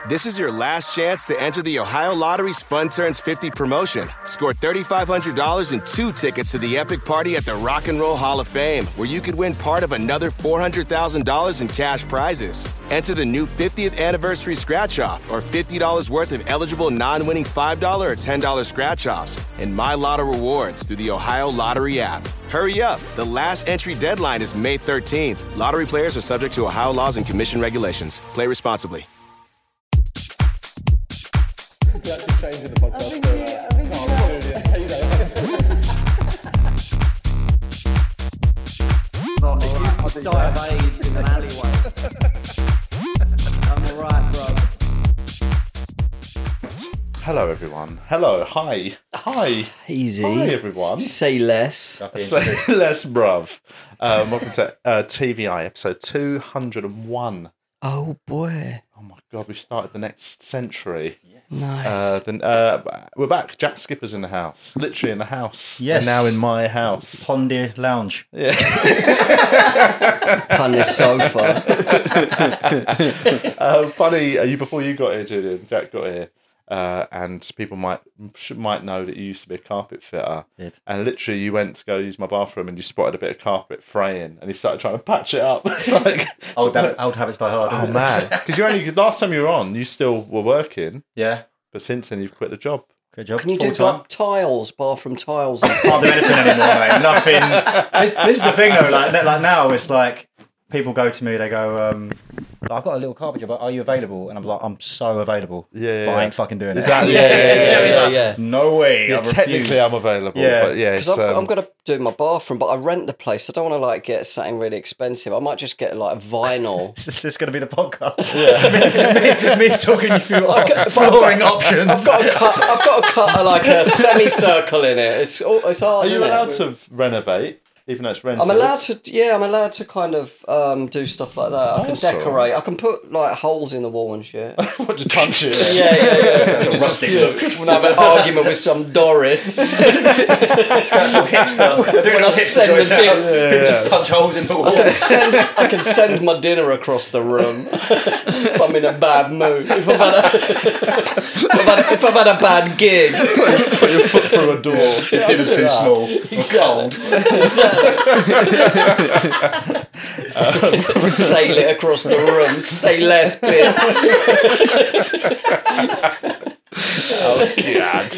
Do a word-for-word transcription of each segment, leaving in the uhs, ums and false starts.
This is your last chance to enter the Ohio Lottery's Fun Turns fifty promotion. Score three thousand five hundred dollars and two tickets to the epic party at the Rock and Roll Hall of Fame, where you could win part of another four hundred thousand dollars in cash prizes. Enter the new fiftieth anniversary scratch-off or fifty dollars worth of eligible non-winning five dollars or ten dollars scratch-offs and My Lotto rewards through the Ohio Lottery app. Hurry up. The last entry deadline is May thirteenth. Lottery players are subject to Ohio laws and commission regulations. Play responsibly. You're actually changing the podcast. I think, so, uh, I think no, I'm doing it. Hey, you know, Not it used to die of AIDS in an alleyway. I'm alright, bro. Hello, everyone. Hello. Hi. Hi. Easy. Hi, everyone. Say less. Say less, bruv. Um, welcome to uh, T V I episode two hundred one. Oh, boy. Oh, my God. We've started the next century. Nice. Uh, then, uh, we're back. Jack Skipper's in the house. Literally in the house. Yes. And now in my house. Pondy Lounge. Yeah. On the sofa. uh, funny, uh, you before you got here, Julian, Jack got here. Uh, and people might should, might know that you used to be a carpet fitter. Did. And literally you went to go use my bathroom and you spotted a bit of carpet fraying and you started trying to patch it up. It's like, Old, hab- old habits die hard. oh man, because you only last time you were on, you still were working, Yeah. but since then you've quit the job. Good job. Can you do Full-time. like tiles, bathroom tiles? And Can't do anything anymore, mate. Nothing. This, this is the thing though. Like, like now, it's like people go to me. They go, um, "I've got a little carpet job. Are you available?" And I'm like, "I'm so available. Yeah, but yeah. I ain't fucking doing Exactly. it." yeah, yeah, yeah, He's yeah, like, yeah. No way. Yeah, I technically refuse. I'm available, Yeah. but yeah, Because it's, um, um, I'm going to do my bathroom, but I rent the place. I don't want to like get something really expensive. I might just get like a vinyl. Is this going to be the podcast? Yeah. me, me talking you through got- flooring I've options. I've got to cut. I've got to cut a, like a semicircle in it. It's oh, it's hard. are you isn't allowed it? to renovate even though it's rented? I'm allowed to, yeah, I'm allowed to kind of um, do stuff like that. I can Awesome. decorate. I can put like holes in the wall and shit. What, to punch it? Yeah, yeah, yeah. That's a rustic look. When I have an argument with some Doris, That's all hipster. They're doing When all I hipster send the joints now. din- People just punch holes in the wall. I can send I can send my dinner across the room if I'm in a bad mood. If I've had a, if I've had, if I've had a bad gig, Put your foot through a door. The dinner's too small. exactly. exactly. um, Sail it across the room. Say less, bitch. Oh God.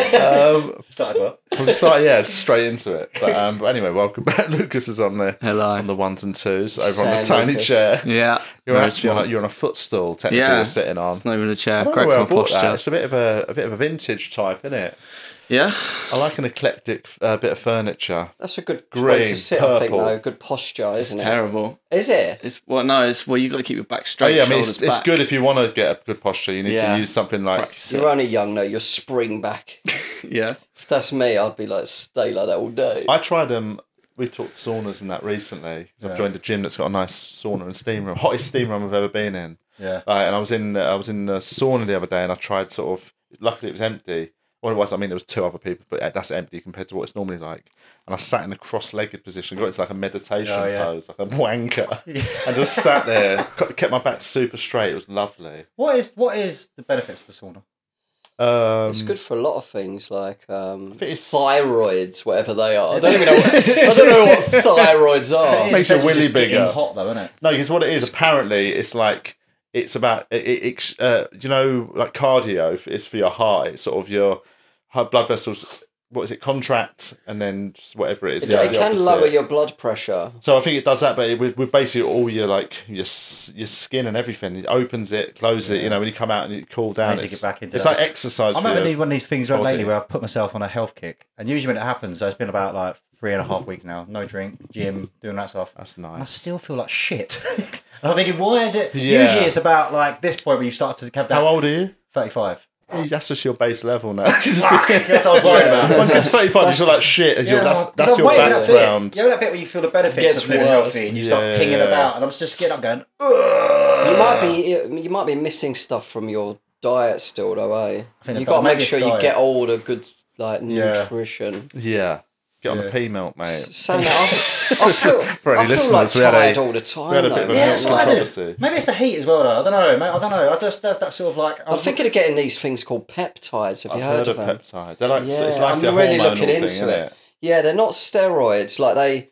um, Started well. I'm sorry, yeah, straight into it. But, um, but anyway, welcome back. Lucas is on the Hello. on the ones and twos over Sam on the tiny Lucas. chair. Yeah. You're very actually on small. a, you're on a footstool. Technically, Yeah. you're sitting on. Not even a chair. I don't Great know where for I bought that. posture. It's a bit of a a bit of a vintage type, isn't it? Yeah. I like an eclectic uh, bit of furniture. That's a good way Green, to sit, I think, purple. though. Good posture, isn't it? Terrible. Is it? It's well, no. It's well. You got to keep your back Oh straight. yeah, I mean shoulders it's, it's back. good if you want to get a good posture. You need Yeah. to use something like Practice You're only young, though. You're spring back. Yeah. If that's me, I'd be like, stay like that all day. I tried um we talked saunas and that recently. 'Cause I've Yeah. joined a gym that's got a nice sauna and steam room, hottest steam room I've ever been in. Yeah. Right, and I was in I was in the sauna the other day, and I tried sort of. Luckily, it was empty. Well, it was. I mean, there was two other people, but that's empty compared to what it's normally like. And I sat in a cross-legged position, got into like a meditation Oh, yeah. pose, like a wanker, and just sat there, kept my back super straight. It was lovely. What is what is the benefits of a sauna? Um, It's good for a lot of things, like um, think it's- thyroids, whatever they are. I don't even know. What, I don't know what thyroids are. Makes your It's willy just getting bigger. hot though, isn't it? No, because what it is, apparently, it's like it's about it. it it's, uh, you know, like cardio is for your heart. It's sort of your heart blood vessels. What is it? Contract, and then just whatever it is. It, the- it the can opposite. lower your blood pressure. So I think it does that, but it, with, with basically all your like your s- your skin and everything, it opens it, closes it. You know, when you come out and you cool down, Need to it's, get back into it's that. like exercise. I remember for doing your one of these things body. lately where I've put myself on a health kick, and usually when it happens, so it's been about like three and a half weeks now. No drink, gym, doing that stuff. That's And I nice. still feel like shit. And I'm thinking, why is it? Yeah. Usually it's about like this point where you start to have that. How old are you? thirty-five. That's just your base level now. That's what I was worried about. Once you get to thirty-five, you feel like shit. As your, that's that's your background. You know that bit where you feel the benefits Gets of living worse. healthy and you Yeah, start pinging yeah. about, and I'm just getting up going, ugh. You might be you might be missing stuff from your diet still, though, eh? think You the got to diet- make sure maybe you it's get diet. all the good like Yeah. nutrition. Yeah. Get on Yeah. the pea milk, mate. Saying that, I, I feel, For any I feel like listeners, we had a- tired all the time. we had a bit though. of a Yeah, milk that's what I do. controversy. Maybe it's the heat as well, though. I don't know, mate. I don't know. I just have that sort of like. I'm thinking of getting these things called peptides. Have I've you heard, heard, of of them? peptide. They're like Yeah, it's like I'm a really hormonal looking thing, into isn't it. it? Yeah, they're not steroids. Like they,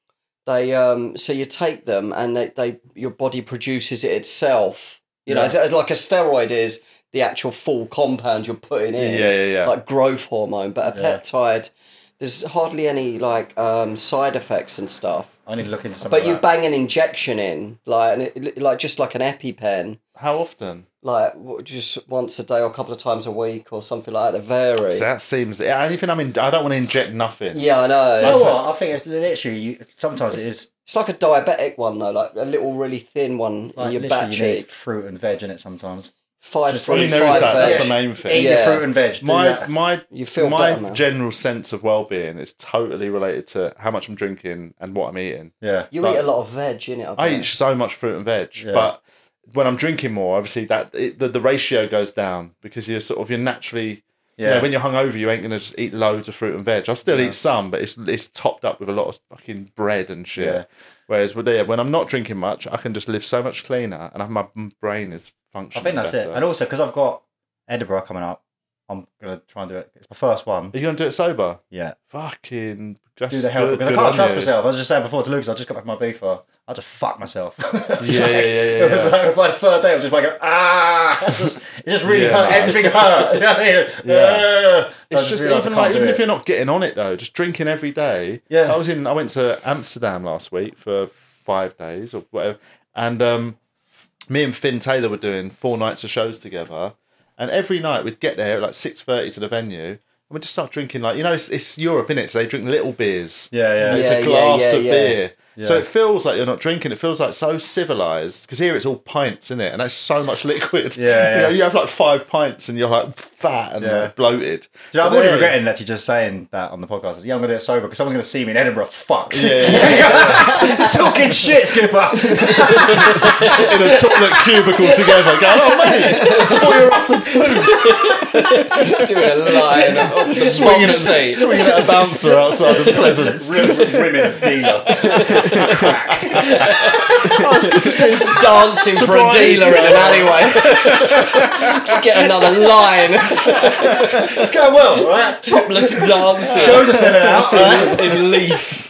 they um. So you take them and they, they your body produces it itself. You know, Yeah. it's like a steroid is the actual full compound you're putting in. Yeah, yeah, yeah. Like growth hormone, but a Yeah. peptide, there's hardly any like um side effects and stuff. I need to look into something. But you like that. bang an injection in, like and it, like just like an EpiPen. How often? Like w- just once a day or a couple of times a week or something like that. They vary. So that seems. Anything I'm in. I don't want to inject nothing. Yeah, I know. You know what? I think it's literally. You, sometimes it is It's like a diabetic one though, like a little really thin one like in your literally back you need cheek. fruit and veg in it sometimes. Five Just- fruit, I mean, there is five that. veg. That's the main thing. Eat Yeah. your fruit and veg. Do My that. my You feel my better, man. general sense of well-being is totally related to how much I'm drinking and what I'm eating. Yeah. You But- eat a lot of veg, innit? I bet. eat so much fruit and veg, Yeah. but when I'm drinking more, obviously that it, the the ratio goes down because you're sort of you're naturally. You Yeah. know, when you're hungover, you ain't gonna just eat loads of fruit and veg. I'll still eat some, but it's it's topped up with a lot of fucking bread and shit. Yeah. Whereas with there, when I'm not drinking much, I can just live so much cleaner, and my brain is I functioning. think that's better. it. And also because I've got Edinburgh coming up, I'm gonna try and do it. It's my first one. Are you gonna do it sober? Yeah. Fucking that's Do the health good- because I good can't on trust you. myself. I was just saying before to Lucas, I just got back from my beefer. I just fuck myself. It was Yeah, like- yeah, yeah, It was yeah. like, it was like the third day. I was just like, ah, it just, it just really Yeah, hurt. man. Everything hurt. You know what I mean? Yeah. Uh, I It's just realised I even can't like do even it. if you're not getting on it though, just drinking every day. Yeah. I was in. I went to Amsterdam last week for five days or whatever, and um, me and Finn Taylor were doing four nights of shows together, and every night we'd get there at like six thirty to the venue, and we'd just start drinking like you know it's, it's Europe innit, so they drink little beers. Yeah, yeah. It's Yeah, a yeah, glass yeah, of yeah. beer. So Yeah. it feels like you're not drinking. It feels like so civilized because here it's all pints, isn't it? And that's so much liquid. Yeah, yeah. You know, you have like five pints and you're like fat and Yeah. like, bloated. Do you know, I'm But already there- regretting actually just saying that on the podcast. Yeah, I'm going to do it sober because someone's going to see me in Edinburgh fucked. Yeah, yeah, Talking shit, Skipper. in a toilet cubicle together, going, "Oh mate, I thought you were off the doing a line off the swinging box at, seat. swinging at a bouncer outside of Pleasance." Rimming dealer. Just dancing for a Surprise. dealer in an alleyway to get another line. It's going well, right? Topless dancing Shows are selling out, right? in, in Leaf.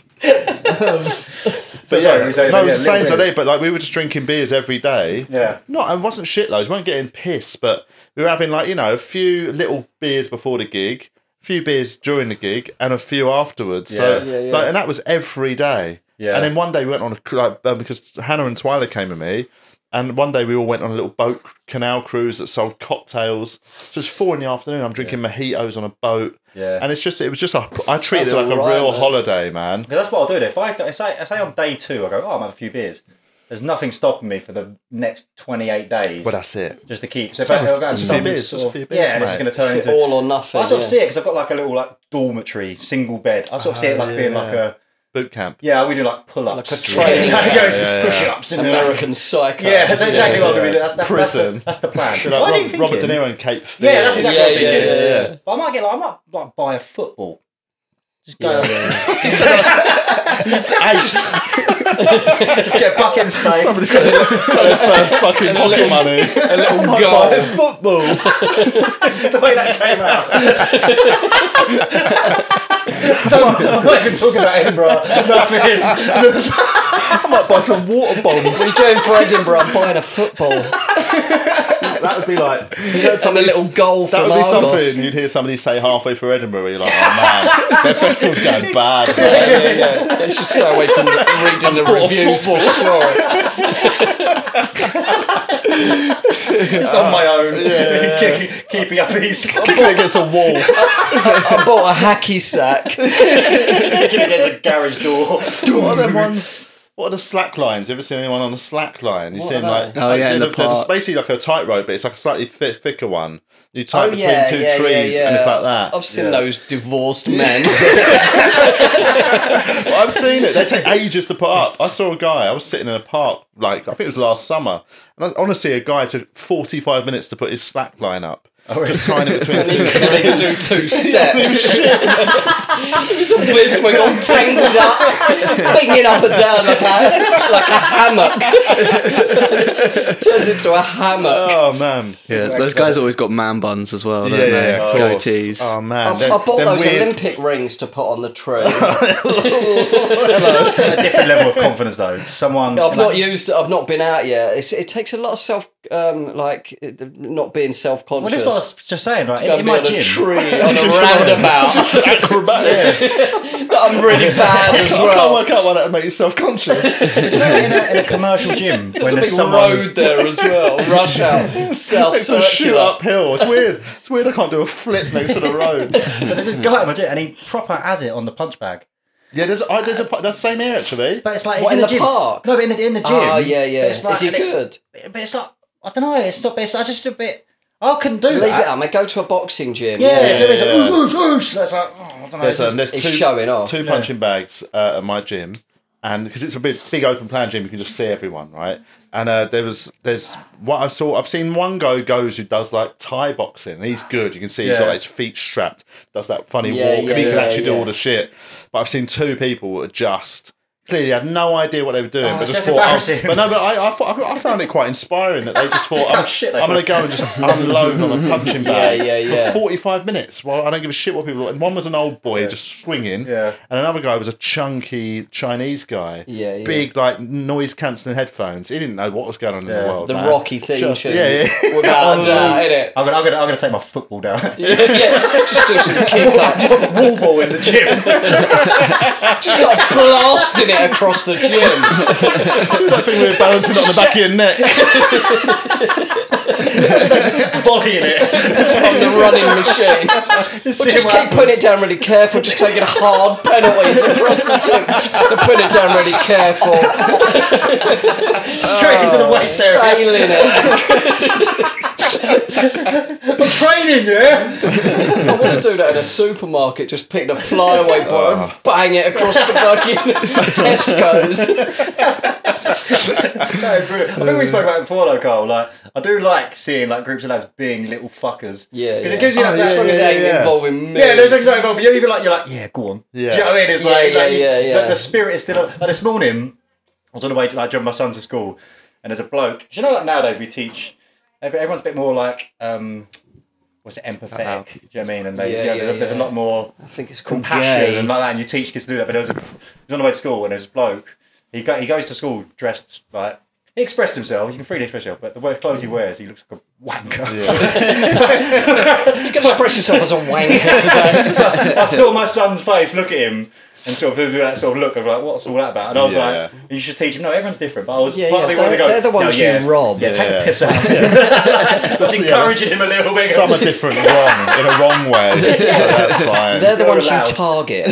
So yeah, you were saying, no, I yeah, was saying little today, bit. but like we were just drinking beers every day. Yeah. Not, I wasn't shitloads. We weren't getting pissed, but we were having like you know a few little beers before the gig, a few beers during the gig, and a few afterwards. So Yeah. Yeah, yeah. like, and that was every day. Yeah. And then one day we went on a cru- like um, because Hannah and Twyla came with me. And one day we all went on a little boat canal cruise that sold cocktails. So it's four in the afternoon. I'm drinking mojitos on a boat. Yeah. And it's just, it was just a, I treated it Sounds like a alright, real man. holiday, man. Because that's what I'll do. If I, if I, I say on day two, I go, oh, I'm having a few beers. There's nothing stopping me for the next twenty-eight days. Well, that's it. Just to keep. So if I, It's I'll go a few some beers, sort it's a of- few beers, yeah, this is mate. going to turn It's into. all or nothing. I sort of yeah. see it because I've got like a little like dormitory, single bed. I sort of see it like yeah, being like yeah. a. Boot camp. Yeah, we do like pull-ups. Like a training Yeah, yeah, push yeah. ups in American Psycho. Yeah, that's exactly Yeah, what I'm yeah. doing. That's, that's, Prison. That's the, that's the plan. Like What was I Rob, even Robert De thinking? Niro and Cape Fear. Yeah, that's exactly Yeah, what I'm yeah, thinking. yeah, yeah. But I might get like I might like buy a football. Just go get a bucket and spade. Somebody's got their first fucking pocket money. A little goal. Football. the way that came out. I'm not even talking about Edinburgh. Nothing. I might buy some water bombs. What are you doing for Edinburgh? I'm buying a football That would be like, you know, and a somebody's- little goal that from would be Argos. something you'd hear somebody say halfway through Edinburgh. Where you're like, oh man, their festival's going bad. Man. Yeah, yeah, yeah. They should stay away from the, reading the bought a reviews for football. sure. It's on my own. Keep- Keeping up his Kicking it against a wall. I bought a hacky sack. kicking against a garage door. What are them ones? What are the slack lines? You ever seen anyone on the slack line? You What see them are like, they? Oh, like, yeah, in they're, the they're just park. basically like a tightrope, but it's like a slightly thick, thicker one. You tie Oh, it between yeah, two yeah, trees, yeah, yeah. and it's like that. I've seen Yeah. those divorced men. Well, I've seen it. They take ages to put up. I saw a guy. I was sitting in a park, like I think it was last summer, and I honestly, a guy took forty-five minutes to put his slack line up. just tying it between And you two. couldn't even do two steps. It was a weird swing all tangled up, binging up and down like a, like a hammock. Turns into a hammock. Oh man. Yeah, those guys always got man buns as well, don't Yeah, they? yeah, of course. Goatees. Oh man. I, They're- I bought they're those weird- Olympic rings to put on the tree. a different level of confidence though. Someone. I've like, not used. I've not been out yet. It's, it takes a lot of self, um, like not being self-conscious. Well, this is what I was just saying. Right, to in, go in be my on gym. a tree on a roundabout. Acrobatics. That I'm really bad as I can't well. work out why that would make you self-conscious. in, a, in a commercial gym, There's when a there's big someone. road there as well. Rush out. It's a shoot Self-circular. uphill. It's weird. It's weird. I can't do a flip next to the road. But there's this guy in my gym, and he proper has it on the punch bag. Yeah, there's I, there's a that's the same here actually. But it's like What, it's in, in the, the gym. park? No, but in the, in the gym. Oh yeah, yeah. But it's like, Is he and it- good? but it's like I don't know. It's not. It's I just a bit. I couldn't do Leave that. it out, mate. Go to a boxing gym. Yeah, Yeah, do you know what I mean? yeah. It's like, "Oosh, oosh, oosh." That's like, oh, I don't know. There's, it's um, just- there's It's two showing off. two punching bags uh, at my gym, and because it's a big big open plan gym, you can just see everyone, right? And uh, there was there's what I saw. I've seen one guy who goes who does like Thai boxing, and he's good. You can see he's got Yeah. like his feet strapped, does that funny Yeah, walk, yeah, and he can yeah, actually do yeah. all the shit. But I've seen two people who are just. Clearly had no idea what they were doing, Oh, but it's just just thought. embarrassing. Oh, but no, but I, I, thought, I found it quite inspiring that they just thought, I'm, shit they I'm going were. to go and just unload on a punching bag Yeah, yeah, yeah. for forty-five minutes. Well, I don't give a shit what people. And one was an old boy just swinging, Yeah. and another guy was a chunky Chinese guy, Yeah, yeah. big like noise cancelling headphones. He didn't know what was going on in the Yeah. world. The man. Rocky theme Just- tune. yeah, yeah. Without a doubt, innit? I'm gonna, I'm gonna, I'm gonna take my football down. Yeah, just do some kick ups. Wall ball in the gym. Just start blasting it across the gym. Do that thing where you're balancing on the back of your neck. Volleying it. On the running machine. But just keep putting it down really careful, just taking hard penalties across the gym. They're putting it down really careful. Straight into the waist area. Sailing it. I'm training, yeah. I want to do that in a supermarket, just pick the flyaway bar and bang it across the fucking Tesco's. No, brilliant. I think we spoke about it before though, Carl. Like, I do like seeing like groups of lads being little fuckers. Yeah, Because yeah. it gives you Oh, that. yeah, As long as it yeah, ain't yeah. involving me. Yeah, there's exactly. But you're even like you're like, yeah, go on. Yeah. Do you know what I mean? It's Yeah, like, yeah, like you- yeah, yeah. The, the spirit is still. Like this morning, I was on the way to like drop my son to school, and there's a bloke. You know, like nowadays we teach. every- Everyone's a bit more like. um What's it, empathetic? Do you know what I mean? And they, Yeah, you know, yeah, there's, there's a yeah. lot more I think it's called compassion gay. and like that, and you teach kids to do that. But there was a, he was on the way to school, and there's a bloke. He go, he goes to school dressed like he expressed himself. You can freely express yourself, but the way clothes he wears, he looks like a wanker. You can express yourself as a wanker today. I saw my son's face look at him and sort of do that sort of look of like, what's all that about? And I was Yeah. like, you should teach him. No, everyone's different. But I was Yeah, partly yeah, wanting to they're- go, they're the ones no, yeah, you rob. Yeah, take Yeah. the piss out. I was Yeah, encouraging him a little bit. Some are different, wrong in a wrong way. So that's fine. They're the You're ones allowed. you target.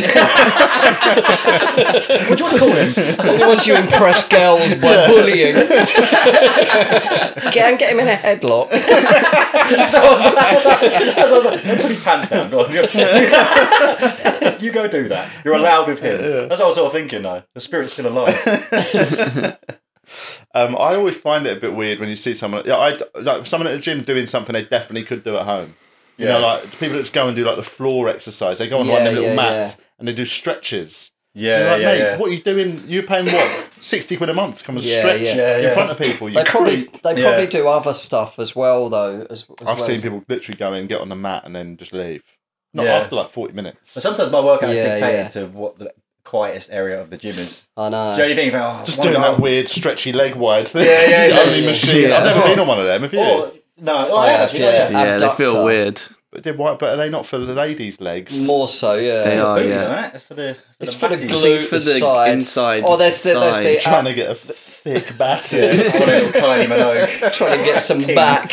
What do you want to call him? They're the ones you impress girls by bullying. Get and get him in a headlock. So I was like, so I was like, put his pants down. Go on. You go do that. You're allowed with him. That's what I was sort of thinking though. The spirit's still alive. Um, I always find it a bit weird when you see someone. Yeah, I like someone at a gym doing something they definitely could do at home. You Yeah. know, like people that just go and do like the floor exercise. They go on Yeah, one of them little yeah, mats yeah. and they do stretches. Yeah, You're like, yeah, mate, yeah. what are you doing? You're paying what? sixty quid a month to come and Yeah, stretch yeah. Yeah, in yeah. front of people. You They probably creep. they Yeah. probably do other stuff as well though. As, as I've well seen as- people literally go in, get on the mat, and then just leave. Not Yeah. after like forty minutes. But sometimes my workout Yeah, is dictated yeah. to what the quietest area of the gym is. I know. Do you know, you think, oh, Just one doing guy- that weird stretchy leg wide thing. Yeah, It's yeah, the yeah, only yeah. machine. Yeah. I've never been on one of them. Have you? Or, no, oh, I I have, have, yeah. yeah. yeah. Yeah, they feel Abductor. weird. But, they're white, but are they not for the ladies' legs? More so, yeah. They are, Booty, yeah. right? That's for the. For It's the for the fatties. glute for the side. inside Oh, there's the there's the thigh. Trying to get a thick batty. I want a little Kylie Minogue. trying to get some Ting. back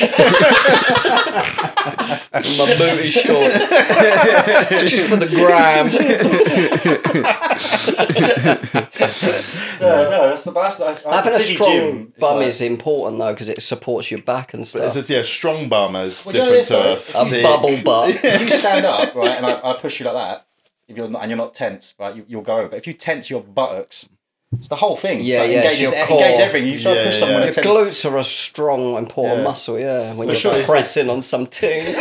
from my booty shorts, just for the gram. No, no, that's the best. I, I, Having a busy strong gym, it's bum like- is important though because it supports your back and But stuff. it's a yeah, strong bum is Well, do you know different this, to though? a A thick- bubble butt. If you stand up, right, and I, I push you like that, if you're not, and you're not tense, right, you, you'll go over. But if you tense your buttocks, It's the whole thing. Yeah, it's like yeah, engages, it's your it core. engages everything. You try to Yeah, push someone. yeah. It Your tends- glutes are a strong, important Yeah. muscle, yeah. When But you're sure, it's- pressing on some tune.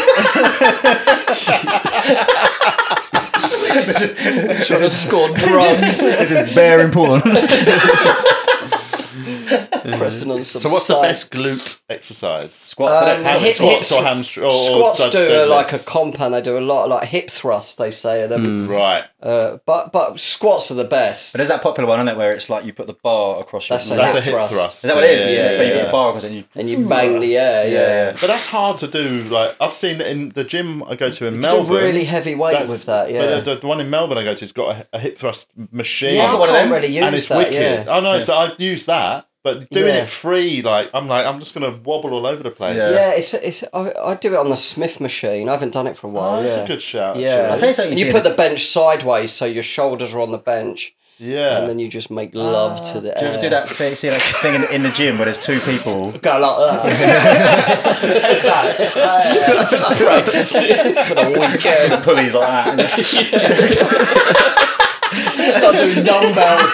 Trying to score drugs. This is very important. Pressing on some So what's the side. best glute exercise? Squats. Um, innit? Ham- hip- squats hips- or hamstring? Or, Squats or do deadlifts? a, like a compound. They do a lot of like hip thrusts. They say, They're- Right. uh, but but squats are the best. But there's that popular one, isn't it, where it's like you put the bar across your. That's a That's hip a hip thrust. thrust. Is that what it is? Yeah, yeah, But you yeah. put the bar across it and you. And you bang the air, yeah. Yeah, yeah. But that's hard to do. Like I've seen it in the gym I go to in You Melbourne. do really heavy weight That's- with that, yeah. But the, the one in Melbourne I go to has got a, a hip thrust machine. Yeah, I've got I one of can't them, really use and it's that, wicked. yeah. I know, so I've used that, but doing Yeah. it free, like I'm like I'm just gonna wobble all over the place. Yeah. Yeah, it's it's. I, I do it on the Smith machine. I haven't done it for a while. Oh, that's yeah. a good shout. Yeah, actually. I'll tell you something And you you see put in the bench sideways so your shoulders are on the bench, Yeah. and then you just make love to the Do you air. ever do that thing? See that thing in, in the gym where there's two people. Go like that. Practice it for the weekend. Pulleys like that. And it's- Start doing dumbbells.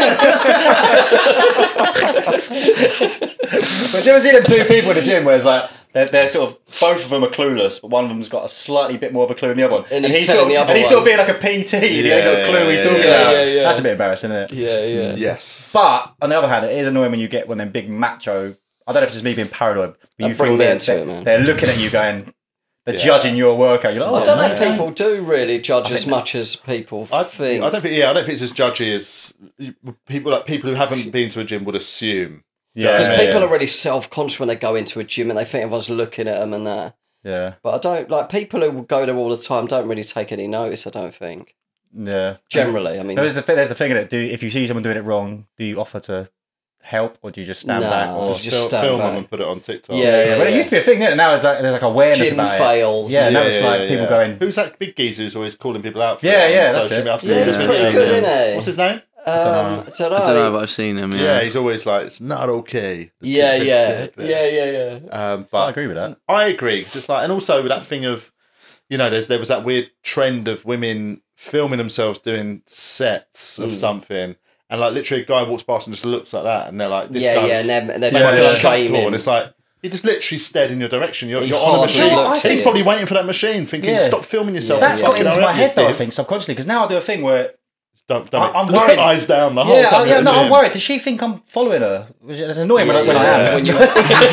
But do you ever see them two people in the gym where it's like they're, they're sort of both of them are clueless, but one of them's got a slightly bit more of a clue than the other one, And he's sort telling of, the other and he's one. sort of being like a P T, and he ain't got a clue what he's Yeah, talking yeah, about. yeah, yeah. That's a bit embarrassing, isn't it? Yeah, yeah. Yes. But on the other hand, it is annoying when you get one of them big macho. I don't know if it's just me being paranoid, but you That bring feel me they're, into it, they're, man. they're looking at you going, they're Yeah. judging your workout. You're like, oh, I don't know man. if people do really judge as much as people I, think. I don't think. Yeah, I don't think it's as judgy as people like people who haven't been to a gym would assume. Yeah, Because yeah, people yeah. are really self-conscious when they go into a gym and they think everyone's looking at them and that. Yeah, But I don't like people who go there all the time. Don't really take any notice. I don't think. yeah. Generally, I mean, There's the thing. There's the thing in it. Do if you see someone doing it wrong, do you offer to help or do you just stand No, back? Or just Fil- stand film back. them and put it on TikTok. Yeah, yeah. Well, it used to be a thing, didn't it? Now it's like there's like awareness Gym about fails. it. Yeah, now Yeah, it's yeah, like yeah, people yeah. going. Who's that big geezer who's always calling people out? For Yeah, it on yeah, that's social it. media? I've Yeah, seen he's his pretty video. good, isn't he? What's his name? um, I don't know. I don't know, but I've seen him. Yeah, Yeah, he's always like, it's not okay. Yeah, yeah, yeah, yeah, yeah. Um, I but agree with that. I agree because it's like, and also with that thing of, you know, there's there was that weird trend of women filming themselves doing sets Mm. of something, and like literally a guy walks past and just looks like that, and they're like, this Yeah, guy's yeah, and they're, they're trying trying to to feel shame uncomfortable, him. and it's like he just literally stared in your direction. You're, He you're on a hardly machine. looked at He's you. probably waiting for that machine, thinking, Yeah. stop filming yourself. Yeah, That's yeah. got Fucking into hurry my up, head you though, I div. think, subconsciously, because now I do a thing where. Don't, don't I- I'm look worried. eyes down the whole Yeah, time. I, at yeah, the no, I'm gym. worried. Does she think I'm following her? Which is annoying when, I, when I Yeah. am. When you,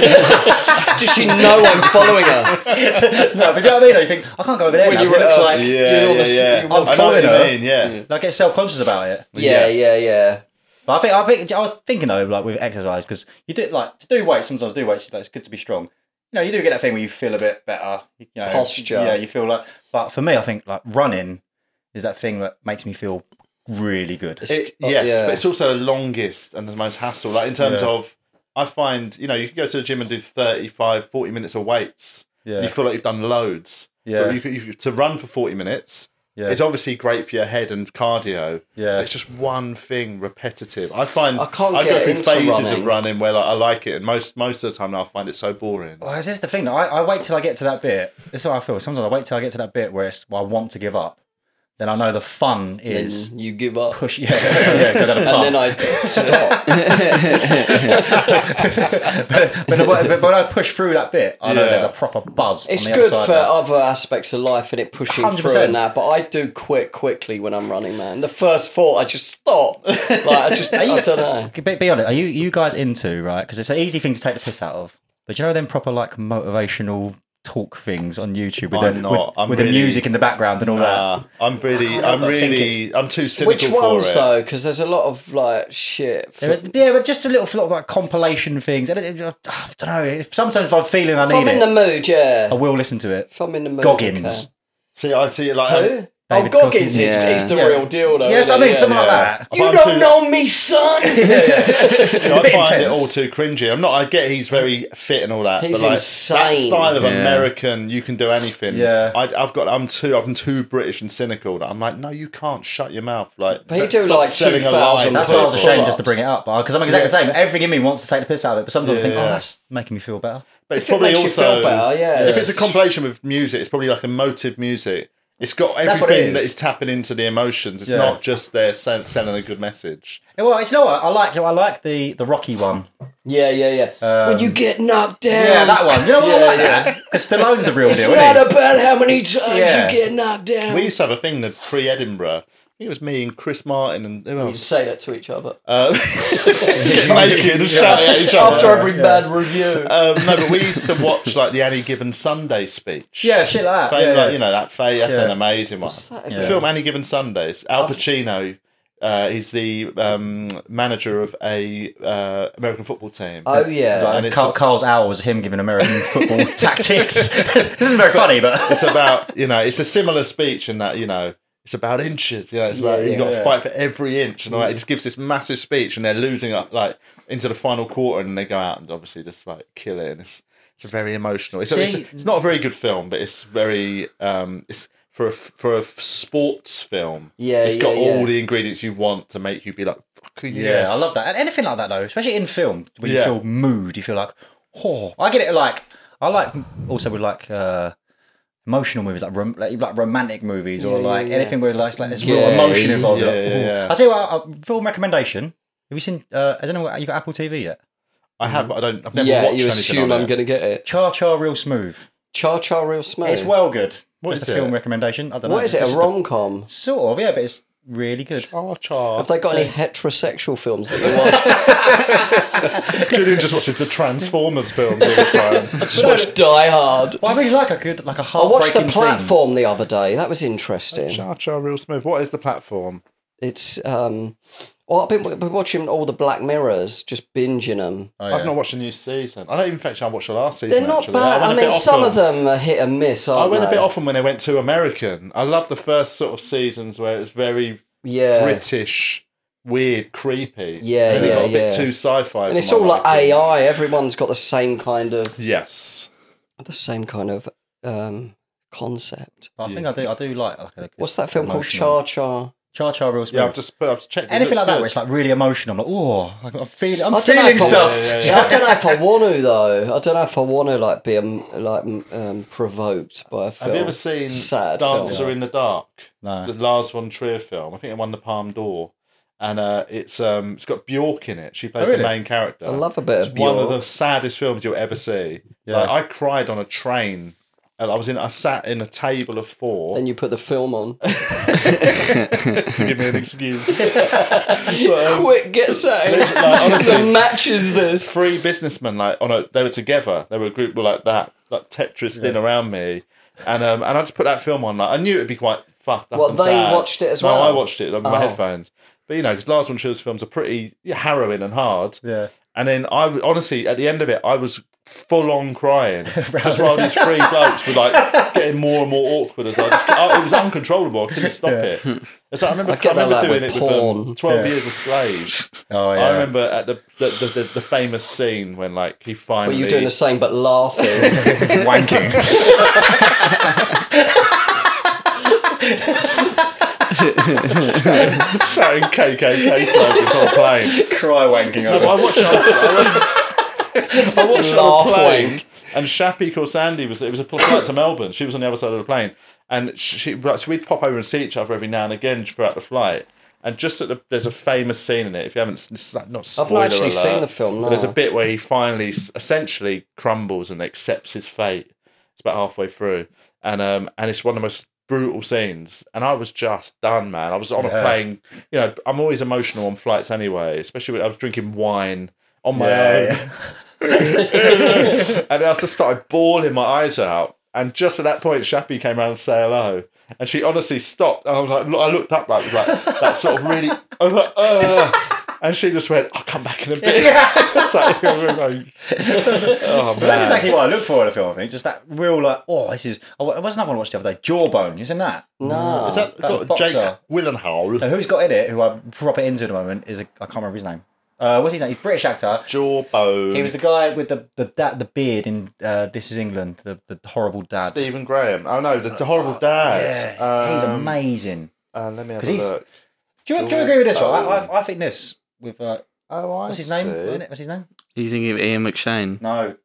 does she know I'm following her? No, but do you know what I mean? You think, I can't go over there When now. you It looks were- like. Yeah, You're yeah, almost- yeah. you're I know what following you her. mean, yeah. I get self conscious about it. Yeah, Yes. yeah, yeah. But I think I think I was thinking though, like with exercise, because you do like to do weights. Sometimes do weights, but it's good to be strong. You know, you do get that thing where you feel a bit better. You know, Posture. Yeah, you feel like. But for me, I think like running is that thing that makes me feel really good. It, Oh, yes, yeah. but it's also the longest and the most hassle. Like in terms Yeah. of, I find, you know, you can go to the gym and do thirty-five, forty minutes of weights. Yeah. And you feel like you've done loads. Yeah. But you, could- you, to run for forty minutes, Yeah. it's obviously great for your head and cardio. Yeah. It's just one thing repetitive. I find I can't I go get through into phases running. of running where like, I like it, and most most of the time now I find it so boring. Well, this is the thing. That I, I wait till I get to that bit. This is how I feel. Sometimes I wait till I get to that bit where it's well, I want to give up. Then I know the fun is Then you give up. push. Yeah, yeah, go down the pub. And then I stop. but, but, but when I push through that bit, I know Yeah. there's a proper buzz. It's on the good other for side of other aspects of life and it pushing one hundred through percent. and that. But I do quit quickly when I'm running, man. The first thought, I just stop. Like I just, I don't know. that. Be, be honest, are you you guys into right? Because it's an easy thing to take the piss out of. But you know them proper like motivational talk things on YouTube with, I'm the, not. with, I'm with really- the music in the background and all that. Nah, I'm really, can't I'm help but think really, I'm too cynical Which for ones it. though? Because there's a lot of like shit. There are- Yeah, but just a little lot of like compilation things. And it, it, I don't know. If, sometimes if I'm feeling I If I'm need in it, the mood, yeah. I will listen to it. If I'm in the mood, Goggins. okay. See, I see it like um, Who? David oh, Goggins Goggins. is Yeah. he's the Yeah. real deal though. Yes, isn't I mean he? something like yeah. that. I'm You too- don't know me, son. I bit find it intense. all too cringy. I'm not. I get he's very fit and all that. He's but like, insane. That style of Yeah. American, you can do anything. Yeah. I, I've got. I'm too. I'm too British and cynical. That I'm like, no, you can't. Shut your mouth. Like, But he do stop like selling a two lie thousand to That's why I was people. ashamed just to bring it up because I'm exactly the same. Everything in me wants to take the piss out of it, but sometimes I think, Yeah. oh, that's making me feel better. But it's If it probably makes you also feel better, yeah. If it's a compilation with music, it's probably like emotive music. It's got That's what it everything is. that is tapping into the emotions. It's Yeah. not just they're sell- selling a good message. Yeah, well, it's not. I like. I like the the Rocky one. Yeah, yeah, yeah. when you get knocked down. Yeah, that one. You know what? I Yeah, like yeah. that because Stallone's the real It's deal. not Isn't he? about how many times Yeah. you get knocked down. We used to have a thing that pre-Edinburgh. I think it was me and Chris Martin and who You else? say that to each other. Uh, get naked and shouting at each other. After every bad review. Um, no, but we used to watch like the Any Given Sunday speech. Yeah, shit like that. Fame, Yeah, like, yeah. you know that Faye. That's Yeah. an amazing one. that The again? film Any Given Sundays. Al Pacino. Uh, he's the um, manager of a uh, American football team. Oh, yeah. And Like, it's Carl, a- Carl's hour was him giving American football tactics. This isn't very funny, but it's about you know it's a similar speech in that you know it's about inches. You know, it's about Yeah, you got to yeah. fight for every inch, and all that. It just gives this massive speech, and they're losing up like into the final quarter, and they go out and obviously just like kill it. And it's it's very emotional. It's, it's, See- it's not a very good film, but it's very um, it's for a for a sports film. Yeah, it's got yeah, yeah. all the ingredients you want to make you be like fucking yeah, yes. I love that. And anything like that though, especially in film, when you Yeah. feel moved, you feel like, oh, I get it. Like I like also with like uh, emotional movies, like rom- like, like romantic movies, or Yeah, like yeah, anything where like, like there's real Yeah, emotion yeah, involved. yeah, Like, yeah, ooh. yeah. I'll tell you what, a film recommendation. Have you seen? Uh, I don't know. You got Apple T V yet? I have, but I don't. I've never Yeah, watched you anything assume on I'm it. going to get it. Char Char Real Smooth. Char Char Real Smooth. It's well good. What Just is a film it? recommendation. I don't know. What is it, It's a just rom com? Sort of, yeah, but it's really good. Oh, Char. Have they got any heterosexual films that you watch? Julian just watches the Transformers films all the time. Just watch Die Hard. Well, I really like a good, like a I watched heartbreaking the scene. platform the other day. That was interesting. Char Char Real Smooth. What is the platform? It's um. Well, I've been, been watching all the Black Mirrors, just binging them. Oh, yeah. I've not watched the new season. I don't even think I watched the last season. They're not actually. bad. went I a mean, bit off some them. of them are hit and miss, aren't I went they? a bit off them when they went to American. I love the first sort of seasons where it was very Yeah. British, weird, creepy. Yeah, and then it yeah, got a bit yeah. too sci-fi. And it's for my all like liking. A I. Everyone's got the same kind of Yes. the same kind of um, concept. I think I do. I do like. like a, What's that film called? emotional- Char Char. Char Char Real Smooth. Yeah, I've just put, I've checked. it. Anything It like looks that good. where it's like really emotional. I'm like, oh, I'm feeling, I'm I don't know feeling if I- stuff. Yeah, yeah, I don't know if I want to though. I don't know if I want to like be um, like um, provoked by a film. Have you ever seen Sad Dancer film. in the Dark? No. It's the Lars von Trier film. I think it won the Palme d'Or. And uh, it's um, it's got Bjork in it. She plays Oh, really? the main character. I love a bit It's of one of Bjork. the saddest films you'll ever see. Yeah. Like, I cried on a train. And I was in. I sat in a table of four Then you put the film on. to give me an excuse. But, um, Quick, get set. like, honestly, So matches this. three businessmen like on a they were together. They were a group were like that, like Tetris thin around me, and um and I just put that film on. Like I knew it'd be quite fucked up. What, and they sad. watched it as no, well? I watched it on my Oh. headphones. But you know, because Lars von Trier's films are pretty harrowing and hard. Yeah. And then I was- honestly at the end of it, I was full on crying just while these three blokes were like getting more and more awkward as I just I, it was uncontrollable. I couldn't stop it. It's like, I remember, I get I remember that, like, doing with it with um, porn. Twelve Yeah. Years a Slave. Oh yeah. I remember at the the, the the the famous scene when like he But finally you're doing the same but laughing. wanking. shouting K K K slogans on a plane. Cry wanking. No, but I watched it on, I, I watched it on a Laugh plane, wank. and Shappy called Sandy was it was a flight to Melbourne. She was on the other side of the plane, and she right, so we'd pop over and see each other every now and again throughout the flight. And just at the, there's a famous scene in it. If you haven't, it's like not I've spoiler not actually alert, seen the film, but there's a no. bit where he finally s- essentially crumbles and accepts his fate. It's about halfway through, and um, and it's one of the most brutal scenes. And I was just done, man. I was on a Yeah. plane. You know, I'm always emotional on flights anyway, especially when I was drinking wine on my Yeah, own. yeah. And I just started bawling my eyes out. And just at that point, Shappy came around to say hello. And she honestly stopped. And I was like, I looked up like, like that sort of really, I was like, uh, and she just went, I'll come back in a bit. It's like, oh, man. But that's exactly what I look for in a film. I think just that real like, oh, this is. Oh, what's another one I watched the other day? Jawbone. You seen that? No. Is that That got Jake boxer. Willenhall? And who's got in it? Who I'm proper into at the moment is a, I can't remember his name. Uh, what's his name? He's a British actor. Jawbone. He was the guy with the the dad, the beard in uh, This Is England, the, the horrible dad. Stephen Graham. Oh no, the, the horrible dad. Yeah, he's Um, amazing. Uh, let me have 'Cause a he's- look. Do you, do you agree with this one? I, Jawbone. I, I think this with uh, Oh, I what's his name? see. Isn't it? What's his name? You thinking of Ian McShane? No,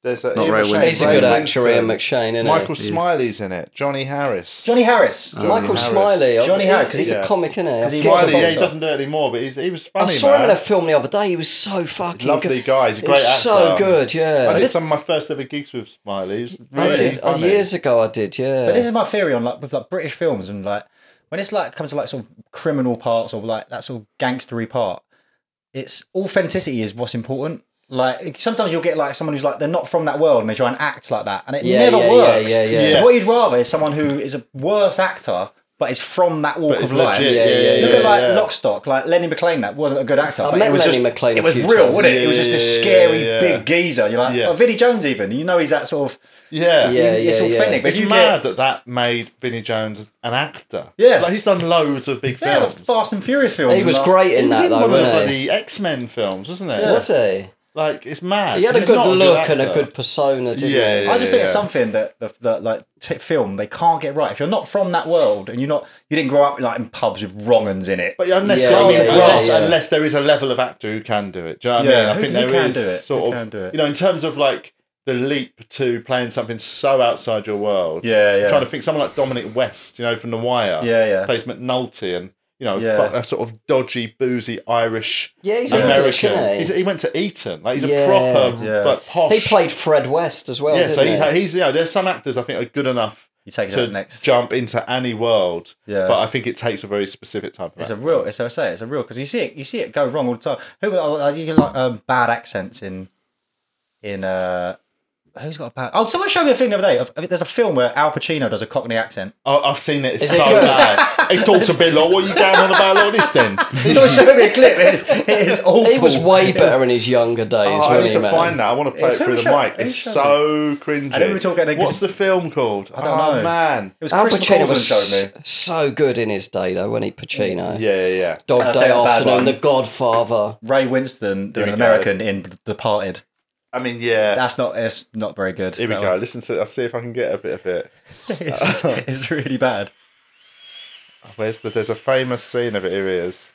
There's a, Not Ian Ray McShane, Winston. He's a Ray good actor, Winston. Ian McShane, isn't Michael he? Smiley's in it. Johnny Harris. Johnny Harris. Johnny Michael Harris. Smiley. Johnny he- Harris, 'cause He's he's- a comic, isn't he? 'cause he I forget was a Smiley, yeah, he boxer. doesn't do it anymore, but he's, he was I funny, saw him man. in a film the other day. He was so fucking Lovely good. guy. He's a He great was actor. so good, yeah. I did some of my first ever gigs with Smiley. He was really I did uh, funny. years ago. I did, yeah. But this is my theory on like with like British films and like when it's like comes to like sort of criminal parts or like that sort of gangstery part, it's authenticity is what's important. Like sometimes you'll get like someone who's like they're not from that world and they try and act like that, and it Yeah, never yeah, works. yeah, yeah, yeah. So what Yes. you'd rather is someone who is a worse actor but is from that walk But of it's life. legit. Yeah, Yeah, yeah, yeah, Look yeah, at like yeah. Lockstock, like Lenny McLean. That wasn't a good actor. I've but met it was Lenny just, McLean a It was few real, times. wasn't it? Yeah, It was just this yeah, scary yeah. big geezer. You're like, Yes. oh, Vinnie Jones. Even you know he's that sort of. Yeah. Yeah, it's yeah, authentic. yeah. But It's if you mad get, that that made Vinnie Jones an actor. Yeah. Like he's done loads of big yeah, films. the Fast and Furious films. He was and great He in was that in though, one of wasn't he? the X-Men films, wasn't it? Was he? Like it's mad. He had a He's good not look and a actor. good persona, didn't Yeah, he? yeah. I just think it's something that the, the like t- film they can't get right. If you're not from that world and you're not, you didn't grow up like in pubs with wrong uns in it. But unless, Yeah, I mean, yeah, unless, yeah, yeah. unless there is a level of actor who can do it. Do you know what Yeah, I mean? I who- think who there can is do it? sort Who of, can do it? you know, in terms of like the leap to playing something so outside your world. Yeah, yeah. I'm trying to think, someone like Dominic West, you know, from The Wire. Yeah, yeah. Plays McNulty and, you know, Yeah. fu- a sort of dodgy, boozy Irish Yeah, he's American. English, isn't he? He's, he went to Eton. Like he's Yeah. a proper, Yeah. like posh. He played Fred West as well, Yeah, so didn't he, he? he's you know, there's some actors I think are good enough You take it to up next. jump into any world. Yeah. But I think it takes a very specific type of It's a actor. real. It's I say. It's a real because you see it. You see it go wrong all the time. Who uh, you get like um, bad accents in in uh. Who's got a bad? Oh, someone showed me a thing the other day. Of, of- there's a film where Al Pacino does a Cockney accent. Oh, I've seen it. It's Is so it good? bad. He talks a bit like, what are you going on about like this then? Someone showed me a clip. It is, it is awful. He was way better in his younger days, Oh, I wasn't need he, to man? find that. I want to play It's it through who the showed- mic. who It's showed so cringy. I know we were talking- What's the film called? I don't oh, know. man. It was Al Chris Pacino McCausland was showed me. so good in his day, though, wasn't he, Pacino? Yeah, yeah, yeah. Dog I'll Day tell you a bad Afternoon, one. The Godfather. Ray Winston doing we an go. American in The Departed. I mean, yeah. That's not. It's not very good. Here we That go. one. Listen to. I'll see if I can get a bit of it. It's, it's really bad. Where's the? There's a famous scene of it. Here he is.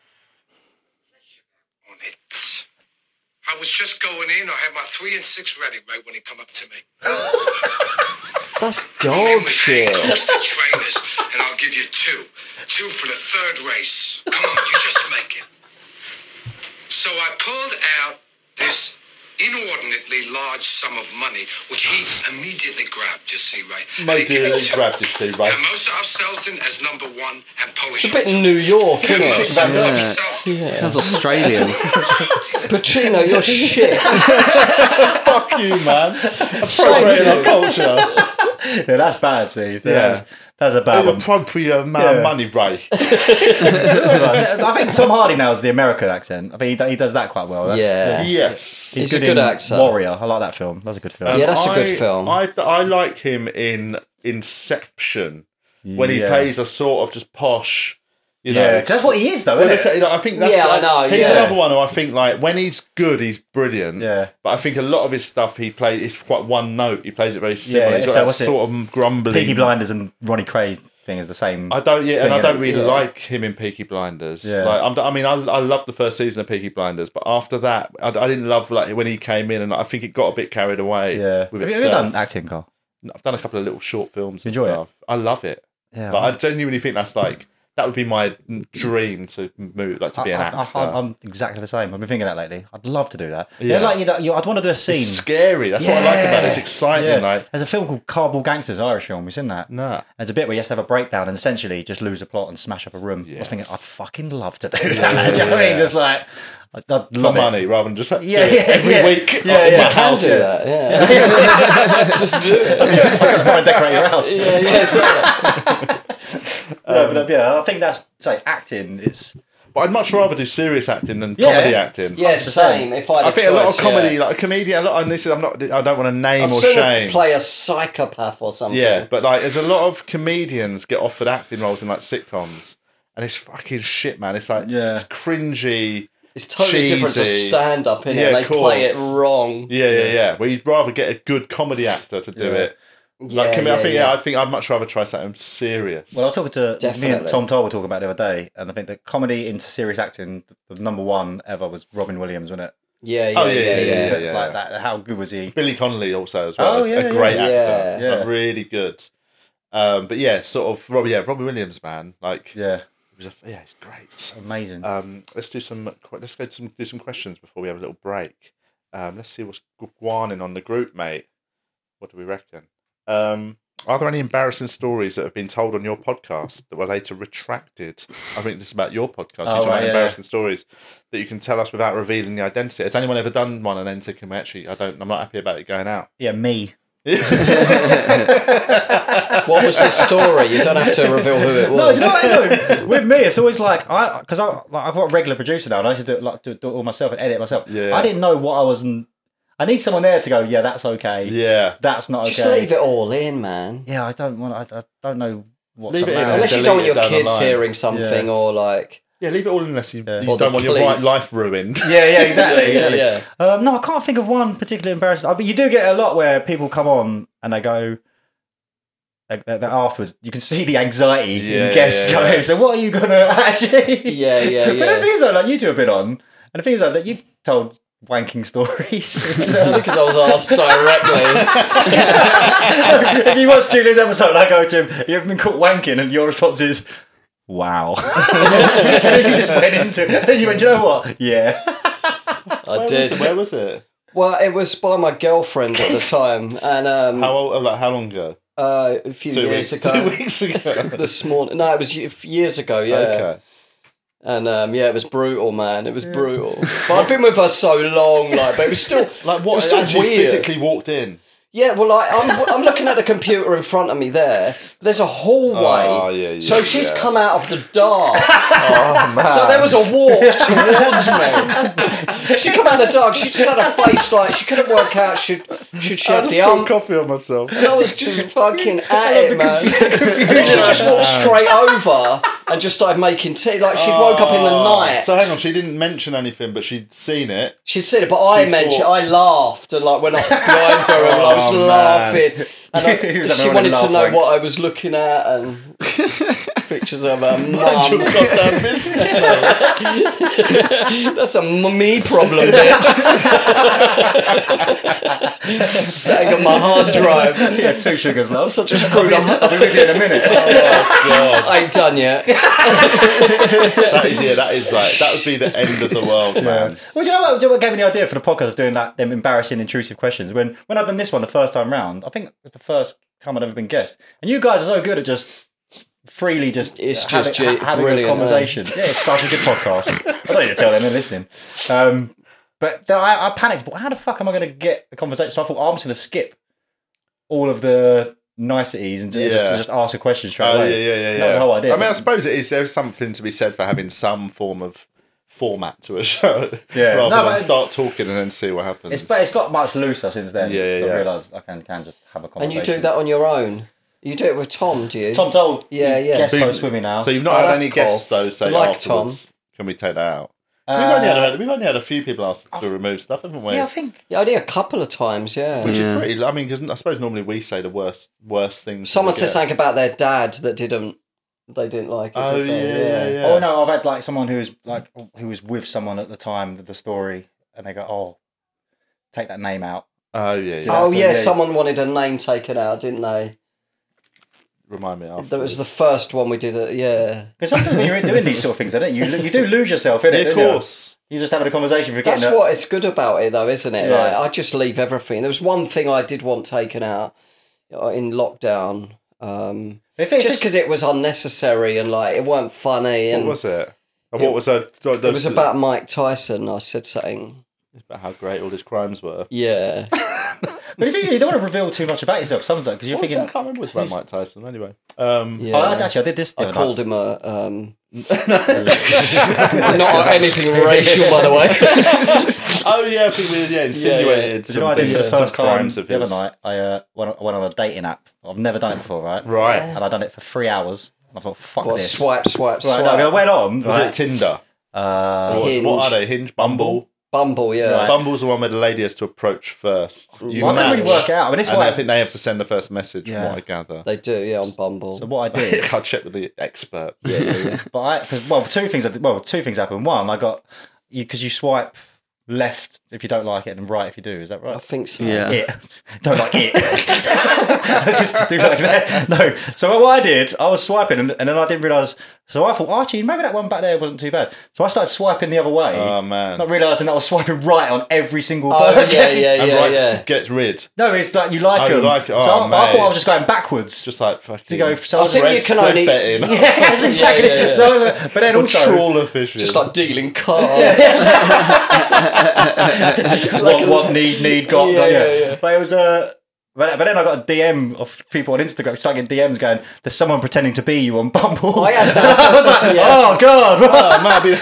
on it. I was just going in. I had my three and six ready right when he come up to me. That's Name dog was shit. Hank, the trainers, and I'll give you two. Two for the third race. Come on, you just make it. So I pulled out this inordinately large sum of money, which he immediately grabbed, you see, right? And he gave me Immediately two. grabbed his feet, right? Hermosa of Selsden as number one and Polish. It's a bit New York, isn't it? Hermosa of Yeah. Selsden. Sounds Australian. Pacino, you're shit. Fuck you, man. Appropriating our culture. Yeah, that's bad. See, Yeah. that's, that's a bad one. Appropriate man Yeah. money, Ray. I think Tom Hardy now is the American accent. I think he, do- he does that quite well. That's, Yeah. Yes. He's, He's a good, good in actor. Warrior. I like that film. That's a good film. Yeah, that's a good I- film. I, I like him in Inception when he Yeah. plays a sort of just posh, you know. Yeah, 'cause that's what he is, though, Well, isn't it? that's- I think that's. Yeah, I like- know, He's yeah. another one who I think like when he's good, he's brilliant. Yeah. But I think a lot of his stuff he plays is quite one note. He plays it very similar. Yeah, he's so got that what's it? sort of grumbling. Peaky Blinders and Ronnie Cray thing is the same. I don't, yeah, and I thing, don't innit? really Yeah. like him in Peaky Blinders. Yeah. Like, I'm, I mean, I, I loved the first season of Peaky Blinders, but after that, I, I didn't love like when he came in, and I think it got a bit carried away. Yeah. with Have you itself. ever done acting, Carl? I've done a couple of little short films. And Enjoy it? stuff. I love it. Yeah. Like, I genuinely think that's like that would be my dream to move, like to be an I, actor. I, I'm exactly the same. I've been thinking that lately. I'd love to do that. Yeah. Yeah, like you know, you, I'd want to do a scene. It's scary. That's what I like about it. It's exciting. Yeah. Like, There's a film called Cardboard Gangsters, Irish film. You've seen that? nah. There's a bit where you have to have a breakdown and essentially just lose a plot and smash up a room. I was Yes. thinking, I'd fucking love to do that. Do you know what I mean? Just like, I'd, I'd For love it. money rather than just Yeah, do it yeah, every yeah. week. Yeah, in yeah. my You can house. Do that, yeah. Just do it. I could probably decorate your house. Yeah, yeah, so- Yeah, but uh, yeah, I think that's say acting. It's But I'd much rather do serious acting than Yeah. comedy acting. yeah, same. If I had I a think a lot of choice, comedy, yeah. like a comedian, a lot. And this is, I'm not. I don't want to name I'd or sooner shame. play a psychopath or something. Yeah, but like, there's a lot of comedians get offered acting roles in like sitcoms, and it's fucking shit, man. It's like Yeah. it's cringy. It's totally different to cheesy. stand up, innit? Yeah, They of play it course. wrong. Yeah, yeah, yeah. Where you'd rather get a good comedy actor to do Yeah. it. Yeah, Like, com- I yeah, think, yeah. yeah. I think I'd much rather try something serious. well, I was talking to me Definitely. and Tom Toll were talking about it the other day, and I think that comedy into serious acting, the, the number one ever was Robin Williams, wasn't it? Yeah, yeah, Oh, yeah, yeah, yeah, yeah. yeah, yeah. Like that. How good was he? Billy Connolly also as well. Oh, a- yeah, a great yeah. actor, Yeah. like, really good. Um, but yeah, sort of Robbie. Yeah, Robbie Williams, man. Like, Yeah, he was a, yeah, he's great. amazing. Um, let's do some. Let's go to some, do some questions before we have a little break. Um, let's see what's guaning on the group, mate. What do we reckon? Um, are there any embarrassing stories that have been told on your podcast that were later retracted? I think this is about your podcast. Oh, You're talking right, about yeah, embarrassing stories that you can tell us without revealing the identity. Has anyone ever done one and then said, "Can we actually? I don't. I'm not happy about it going out." yeah, me. What was the story? You don't have to reveal who it was. No, do you know what I know? With me, it's always like I because I like, I've got a regular producer now, and I should do it like do, do it all myself and edit it myself. Yeah. I didn't know what I was. I need someone there to go. Yeah, that's okay. Yeah. That's not okay. Just leave it all in, man. Yeah, I don't want. I, I don't know what's Leave it in allowed. and Unless you delete don't want it your down the kids line. hearing something Yeah. or like. Yeah, leave it all unless you, Yeah. you Or don't the want your police. ri- life ruined. Yeah, yeah, exactly. Yeah, exactly. yeah. Um, no, I can't think of one particularly embarrassing. But you do get a lot where people come on and they go. Like that afterwards, you can see the anxiety Yeah, in guests yeah, yeah. going. So, what are you gonna actually? Yeah, yeah, But the yeah. thing is, though, like you two have been on, and the thing is, though, that you've told wanking stories. And, uh, Because I was asked directly. if you watch Julian's episode, and I go to him, "You've been caught wanking," and your response is, "Wow." And then you just went into it. And then you went, "Do you know what? Yeah." I Where was did. it? Where was it? Well, it was by my girlfriend at the time, and um, How old? Like how long ago? uh, a few Two years weeks. ago. Two weeks ago. This morning, no, it was y- years ago. Yeah, Okay. and um, yeah, it was brutal, man. It was brutal. But I've been with her so long, like, but it was still Like It what? was still actually weird. physically walked in. Yeah, well, like, I'm I'm looking at the computer in front of me there. There's a hallway. Oh, yeah, yeah, so she's yeah. come out of the dark. Oh man. So there was a walk towards me. She come out of the dark. She just had a face like she couldn't work out. Should should she I have just the spilled arm? coffee on myself. And I was just fucking at it, man. And then she just walked straight over and just started making tea. Like she'd woke up in the Oh, night. So hang on, she didn't mention anything, but she'd seen it. She'd seen it, but I She mentioned, thought- I laughed and like went up behind her and I was Oh, man. laughing. And I, He was having she one of wanted them to know laugh what wanks. I was looking at and pictures of her Mind your mum. goddamn business, mate. That's a m- me problem, bitch. Sitting on my hard drive. Yeah, two sugars, love. So just threw the. I'll be with you in a minute. I ain't done yet. That is yeah. That is like that would be the end of the world, man. Well, do you know what, do you know what gave me the idea for the podcast of doing that, them embarrassing, intrusive questions? When when I'd done this one the first time round, I think it was the first time I'd ever been guest. And you guys are so good at just freely just, It's having, just ge- ha- having a brilliant, conversation. Yeah, it's such a good podcast. I don't need to tell them they're listening. Um, but then I, I panicked, but how the fuck am I going to get a conversation? So I thought, oh, I'm just going to skip all of the niceties and just, Yeah. just ask a question straight Oh yeah, away. yeah, yeah. yeah. That was the whole idea. I mean, I suppose it is. There's something to be said for having some form of format to a show, Yeah. rather No, than but- start talking and then see what happens. It's, but it's got much looser since then. Yeah, yeah, so yeah. I realised I can, can just have a And conversation. you do that on your own? You do it with Tom, do you? Tom told Yeah, yeah. guest So you- host with me now. So you've not Oh, had that's any cool. guests though say Like afterwards. Can we take that out? Uh, we've, only had, we've only had a few people ask us to remove stuff, haven't we? yeah, I think. Yeah, only a couple of times, yeah. Which Yeah. is pretty. I mean, because I suppose normally we say the worst, worst things. to Someone the said guest. something about their dad that didn't, they didn't like it. Oh did yeah, they? yeah, yeah. Oh no, I've had like someone who was like who was with someone at the time of the story, and they go, "Oh, take that name out." Oh yeah, yeah. Oh So, yeah, yeah. someone wanted a name taken out, didn't they? Remind me. That was the first one we did. It, yeah. Because sometimes when you're doing these sort of things, don't you? You, you do lose yourself in Yeah, it. of don't you? course. You're just having a conversation, forgetting That's that. what is good about it, though, isn't it? Yeah. Like, I just leave everything. There was one thing I did want taken out uh, in lockdown, um, If it- just because it was unnecessary and like it weren't funny. What And was it? And what was that? it was about Mike Tyson. I said something. about how great all his crimes were. Yeah. But if you, you don't want to reveal too much about yourself, sometimes because you're What was thinking. it? I can't remember. It was about Mike Tyson. Anyway. Um, Yeah. Oh, I- actually, I did this. The I other called night. him a. Um, not anything racial, by the way. Oh yeah, I think we yeah insinuated Did you know what I did something, for the first some time crimes of the other his. night? I uh, went, on- went on a dating app. I've never done it before, right? Right. And I'd done it for three hours. I thought, fuck What, this. swipe, swipe, Right, swipe. no, I went on. Was right? it Tinder? Uh, What, Hinge. what are they? Hinge, Bumble. Bumble, yeah. Right. Bumble's the one where the lady has to approach first. You well, I didn't really match, work out. I mean, this is and why. I think they have to send the first message. Yeah. From what I gather. They do, yeah, on Bumble. So what I did, I'll check with the expert. yeah, yeah, yeah. But I, cause, well, two things. I did- Well, two things happened. One, I got you because you swipe left if you don't like it and right if you do. Is that right? I think so. Yeah. It. Don't like it. Do like that. No. So what I did, I was swiping and, and then I didn't realise. So I thought, actually, maybe that one back there wasn't too bad. So I started swiping the other way. Oh, man. Not realising that I was swiping right on every single Oh, burger. yeah, yeah, And yeah, right yeah. gets rid. No, it's like you like Oh, you them. like it. so Oh, I, but I thought mate. I was just going backwards. Just like fucking. To go- so I I think spread- you can spread only- betting. yeah, that's exactly. Yeah, yeah, yeah. So, but then Or also, trawler fishing. Just like dealing cards. what, what need, need, got, Yeah, got, yeah. yeah, yeah. But it was uh, but, but then I got a D M of people on Instagram, started getting D Ms going, there's someone pretending to be you on Bumble. I had that. I was like, Yeah. oh God. Oh, man, I've been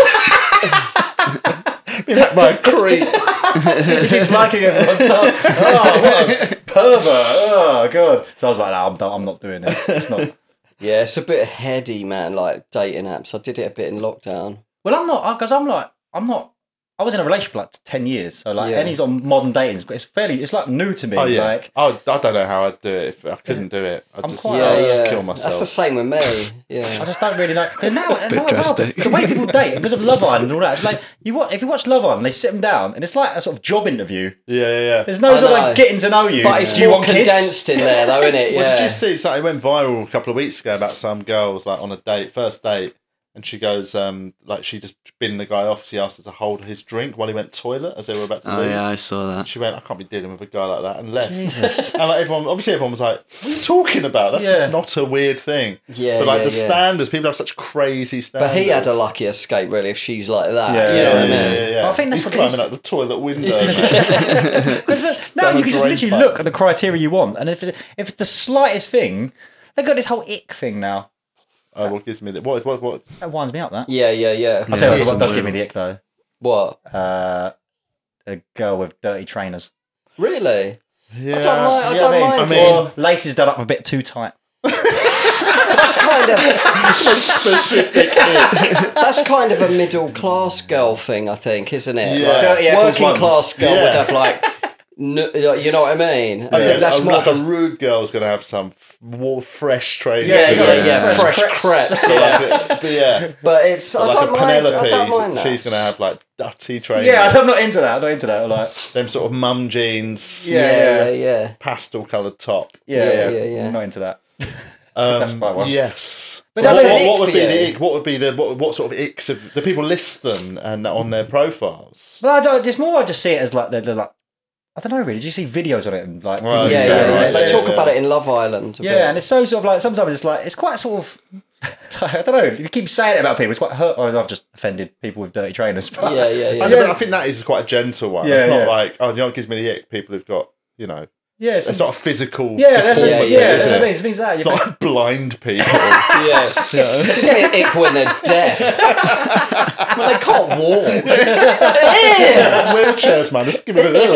hacked. been hacked by a creep. He keeps liking everyone's stuff. Oh, what a pervert. Oh, God. So I was like, no, I'm, not, I'm not doing this. It's not. Yeah, it's a bit heady, man, like dating apps. I did it a bit in lockdown. Well, I'm not, because I'm like, I'm not, I was in a relationship for like ten years. So, like, Yeah. any sort of modern dating, it's fairly, it's like new to me. Oh, yeah. Like, oh, I don't know how I'd do it if I couldn't do it. I'd I'm just, quite- Yeah, I'd yeah. just kill myself. That's the same with me. I Yeah. just don't really know because now, now, now drastic. the way people date because of Love Island and all that. It's like you watch, if you watch Love Island, they sit them down and it's like a sort of job interview. Yeah, yeah, yeah. There's no I sort of know. like getting to know you. But it's Do you more want kids? condensed in there, though, isn't it? Well, Yeah. did you see something went viral a couple of weeks ago about some girls like on a date, first date, and she goes, um, like she just binned the guy off because he asked her to hold his drink while he went toilet as they were about to Oh leave. yeah, I saw that. She went, I can't be dealing with a guy like that, and left. Jesus. And like everyone, obviously, everyone was like, "What are you talking about? That's Yeah. not a weird thing." Yeah, but like yeah, the yeah. standards, people have such crazy standards. But he had a lucky escape, really, if she's like that. Yeah, you know Yeah, what I yeah, mean? yeah, yeah. Well, I think that's He's what it climbing is. out the toilet window. man. Because now Down you a can just drain literally pipe. look at the criteria you want, and if it, if it's the slightest thing, they've got this whole ick thing now. Oh, what gives me the what? What? What? That winds me up. That Yeah, yeah, yeah. I'll tell you Yeah, what does some give me the ick though. What? Uh, a girl with dirty trainers. Really? Yeah. I don't mind. I You know don't what I mind. I it. mean- Or laces done up a bit too tight. That's kind of Specific. that's kind of a middle class girl thing, I think, isn't it? Yeah. Like, Dirty Air Force working Ones. class girl Yeah. would have like, n- you know what I mean? I Yeah, think that's a, more like the a rude girl's gonna have some f- more fresh training. yeah, yeah, Yeah, yeah, yeah. fresh Fresh crepes. So Yeah. like, but, but yeah, But it's I like don't a mind. Penelope, I don't mind that. she's gonna have like dirty trainers. Yeah, I'm not into that. I'm not into that. Like, them sort of mum jeans, Yeah, yeah, yeah. yeah, yeah. pastel coloured top. yeah, Yeah, yeah, yeah, yeah. I'm not into that. Um, That's my one. Yes. But So that's what, an ick what would for be you. the ick? What would be the what, what sort of icks of the people list them and on their profiles? But I don't, it's more I just see it as like they're, they're like I don't know really. Did you see videos on it and like Right. people Yeah, use yeah, that, yeah. right? They Yeah, talk yeah. about it in Love Island. A Yeah, bit. and it's so sort of like sometimes it's like it's quite sort of I don't know. If you keep saying it about people, it's quite hurt. Or I've just offended people with dirty trainers. But yeah, yeah, yeah. I, know, but I think that is quite a gentle one. Yeah, it's not yeah. like oh, you know, what gives me the ick. People who've got you know, yeah, it's, it's not a physical. yeah, that's deformity, just, yeah, yeah, yeah, that's is what I it? mean. It means that It's you not think- like blind people. Yeah. It's going to ick when they're deaf. Well, they can't walk. Wheelchairs, man. Just give it a little.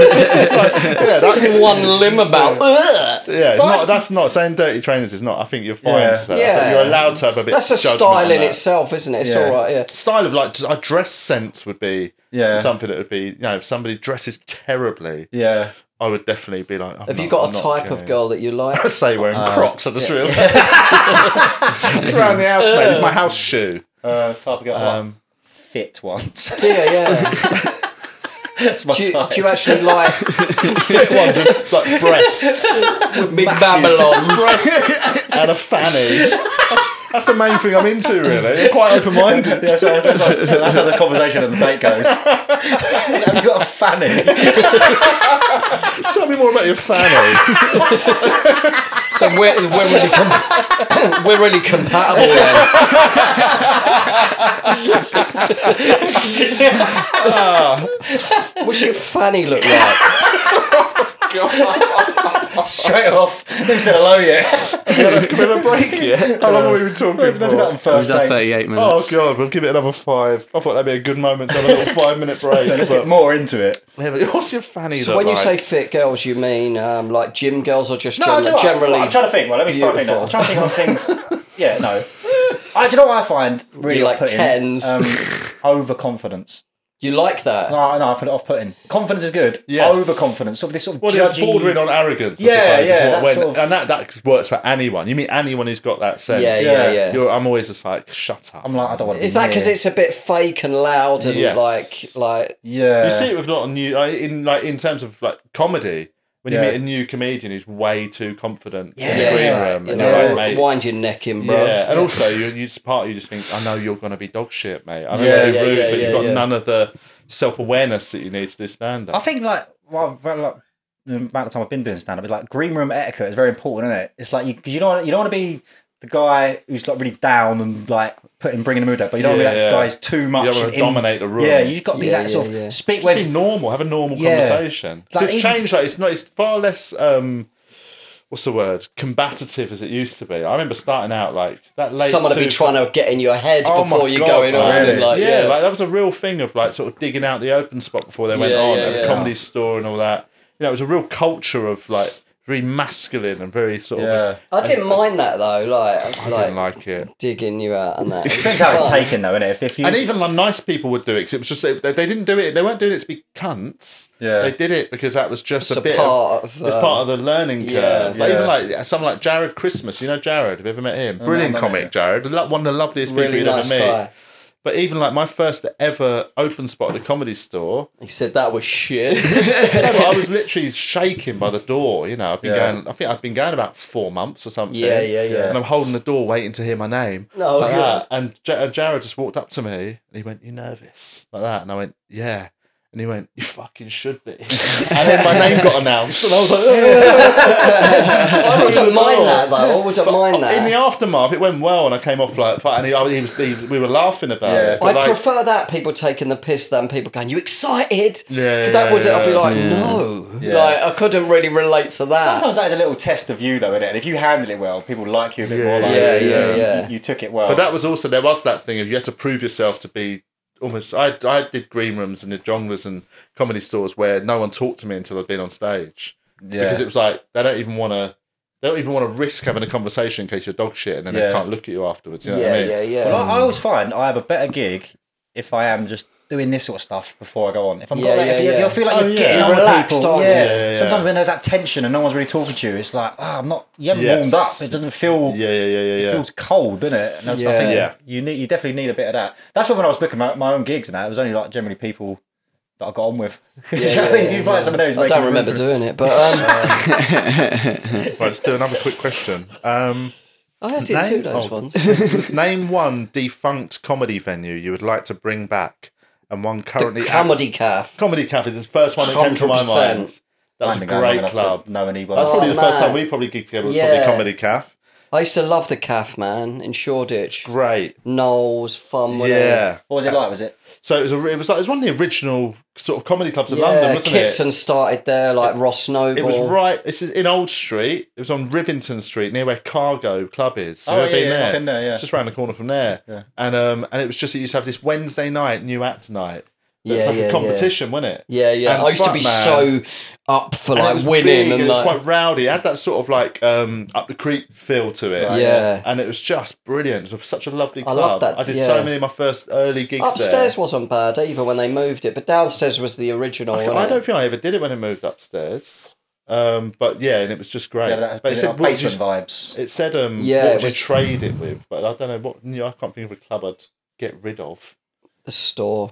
yeah, There's that, one limb about. Ugh. yeah, it's not. That's not saying dirty trainers is not. I think you're fine Yeah. to say that. Yeah. So you're allowed to have a bit. That's a of judgment style on in that. itself, isn't it? It's Yeah. all right, yeah. Style of like just- a dress sense would be Yeah. something that would be. You know, if somebody dresses terribly, yeah. I would definitely be like. I'm Have you not- got I'm a not type going. of girl that you like? I say wearing Uh, Crocs. I just realised. It's around the house, mate. It's my house shoe. Uh, type of girl. Um, fit ones. Do you? Yeah. That's my Do you, type. do you actually like fit ones with like breasts, Big Babylon? breasts, and a fanny. That's, that's the main thing I'm into, really. I'm quite open-minded. Yeah, so that's, what- so that's how the conversation of the date goes. Have you got a fanny? Tell me more about your fanny. Then we're, we're really com- we're really compatible then. What's your fanny look like? Straight off. Never said hello yet. Can we have a break yet? How long have we been talking Imagine that on for? We've first done dates. thirty-eight Oh minutes. god, we'll give it another five. I thought that'd be a good moment to have a little five-minute break. Let's but- get more into it. Yeah, but what's your fanny So look when you like? say fit girls, you mean um, like gym girls or just No, gen- do you know what? generally? I'm trying to think. Well, let me try to think. beautiful. I'm trying to think of things. Yeah, no. I, do you know what I find really You like off-putting? tens. Um, overconfidence. You like that? No, no, I find it off-putting. Confidence is good. Yes. Overconfidence, sort of this sort of Well, judgy... it's bordering on arrogance. I Yeah, suppose, is yeah, what that when- sort of- and that that works for anyone. You mean anyone who's got that sense? Yeah, yeah, Yeah. yeah. You're, I'm always just like, shut up. I'm like, I don't want to Is that because it's a bit fake and loud and Yes. like like? Yeah. You see it with a lot of new like, in like in terms of like comedy. When you Yeah. meet a new comedian who's way too confident in Yeah, the green yeah, room, you and know, you're like, mate, wind your neck in, bro. yeah, and also you, you just part of you just think, I know you're going to be dog shit, mate. I know Yeah, you're yeah, rude, yeah, but yeah, you've got yeah. none of the self awareness that you need to do stand I up. think like well, well, like the amount of time I've been doing stand up, like green room etiquette is very important, isn't it? It's like you because you don't you don't want to be the guy who's like really down and like putting bringing the mood up, but you don't want to be Yeah, that yeah. guy who's too much. You don't want to in- dominate the room. Yeah, you just got to be Yeah, that sort yeah, of yeah. speak Just be when normal, have a normal Yeah. conversation. 'Cause Like it's even- changed. Like it's not. It's far less. Um, what's the word? Combative as it used to be. I remember starting out like that. Late Someone to be two- trying to get in your head Oh my before you're God, going on, man. and like yeah, yeah, like that was a real thing of like sort of digging out the open spot before they went Yeah, on yeah, at the yeah. comedy store and all that. You know, it was a real culture of like very masculine and very sort Yeah. of. I didn't mind that though. Like I like, didn't like it. digging you out and that. It was depends how it's fun. taken though, innit? If, if you And even like nice people would do it because it was just they, they didn't do it. They weren't doing it to be cunts. Yeah. they did it because that was just It's a a bit part of, of, it's um, part of the learning curve. yeah. Like, even Yeah. like someone like Jared Christmas. You know Jared? Have you ever met him? Brilliant no, no, comic, no. Jared. Lo- One of the loveliest people Really you'd nice ever meet. guy. But even like my first ever open spot at a comedy store. He said that was shit. No, but I was literally shaking by the door. You know, I've been Yeah. going. I think I've been going about four months or something. Yeah, yeah, yeah. And I'm holding the door, waiting to hear my name. Oh, like God. that. And J- and Jared just walked up to me and he went, "You nervous?" Like that, and I went, "Yeah." And he went, "You fucking should be." And then my name got announced, and I was like, I wouldn't mind that though. I wouldn't mind that. In the aftermath, it went well, and I came off like, and he, he was, he, we were laughing about Yeah. it. But I'd like, prefer that people taking the piss than people going, "You excited?" Yeah, Because that yeah, would I'd be yeah. like, Yeah. no, Yeah. like I couldn't really relate to that. sometimes that is a little test of you though, innit? And if you handle it well, people like you a bit Yeah, more. Like, yeah, you, yeah, you- yeah. You, took it well. But that was also there was that thing of you had to prove yourself to be almost. I I did green rooms and did jonglers and comedy stores where no one talked to me until I'd been on stage yeah. because it was like they don't even want to. They don't even want to risk having a conversation in case you're dog shit and then Yeah. they can't look at you afterwards. You know yeah, what I mean? yeah, yeah. Well, I, I always find I have a better gig if I am just doing this sort of stuff before I go on. If I'm Yeah, got that, if, yeah, you, if yeah. you feel like Oh, you're yeah. getting You're on relaxed, with people, aren't yeah. you? Yeah, yeah, yeah. Sometimes when there's that tension and no one's really talking to you, it's like, ah, I'm not. You haven't Yes. warmed up. It doesn't feel. Yeah, yeah, yeah, yeah. It yeah. feels cold, doesn't it? And that's, I Yeah. think Yeah. you need, you definitely need a bit of that. That's when when I was booking my, my own gigs and that, it was only like generally people that I got on with. Yeah, You know what I yeah, mean? yeah, If you find yeah. someone else, I making don't room remember for- doing it, but um, Right, let's do another quick question. Um, I did Name- do those oh. ones. name one defunct comedy venue you would like to bring back, and one currently The Comedy Calf. Comedy Cafe is the first one that came to my one hundred percent. mind. That was a I think I'm long great enough to club. know anyone. That's Oh, probably the first man. time we probably gigged together. Was Yeah. probably Comedy Caf. I used to love the Calf, man, in Shoreditch. Great. Knowles, fun with Yeah. What was it like? Was it? So it was. A, it was like it was one of the original sort of comedy clubs in Yeah, London, wasn't Kitson it? started there, like Ross Noble. It was right. This is in Old Street. It was on Rivington Street, near where Cargo Club is. Oh, Have you yeah, been yeah, there? I've been there, yeah. It's just around the corner from there. Yeah. And um, and it was just it used to have this Wednesday night new act night. It was Yeah, like yeah, a competition, wasn't it? Yeah, yeah. And I used to fuck, be man. so up for And it like was winning big and it was like quite rowdy. It had that sort of like um, up the creek feel to it. Right, yeah. And it was just brilliant. It was such a lovely I club. love that, I did yeah. so many of my first early gigs Upstairs there. wasn't bad either when they moved it, but downstairs was the original. I, wasn't I it? don't think I ever did it when it moved upstairs. Um, but yeah, and it was just great. Yeah, that but it said, what did you- basement vibes. it said, um, Yeah, what it would you was- trade it with? But I don't know what. You know, I can't think of a club I'd get rid of. The store.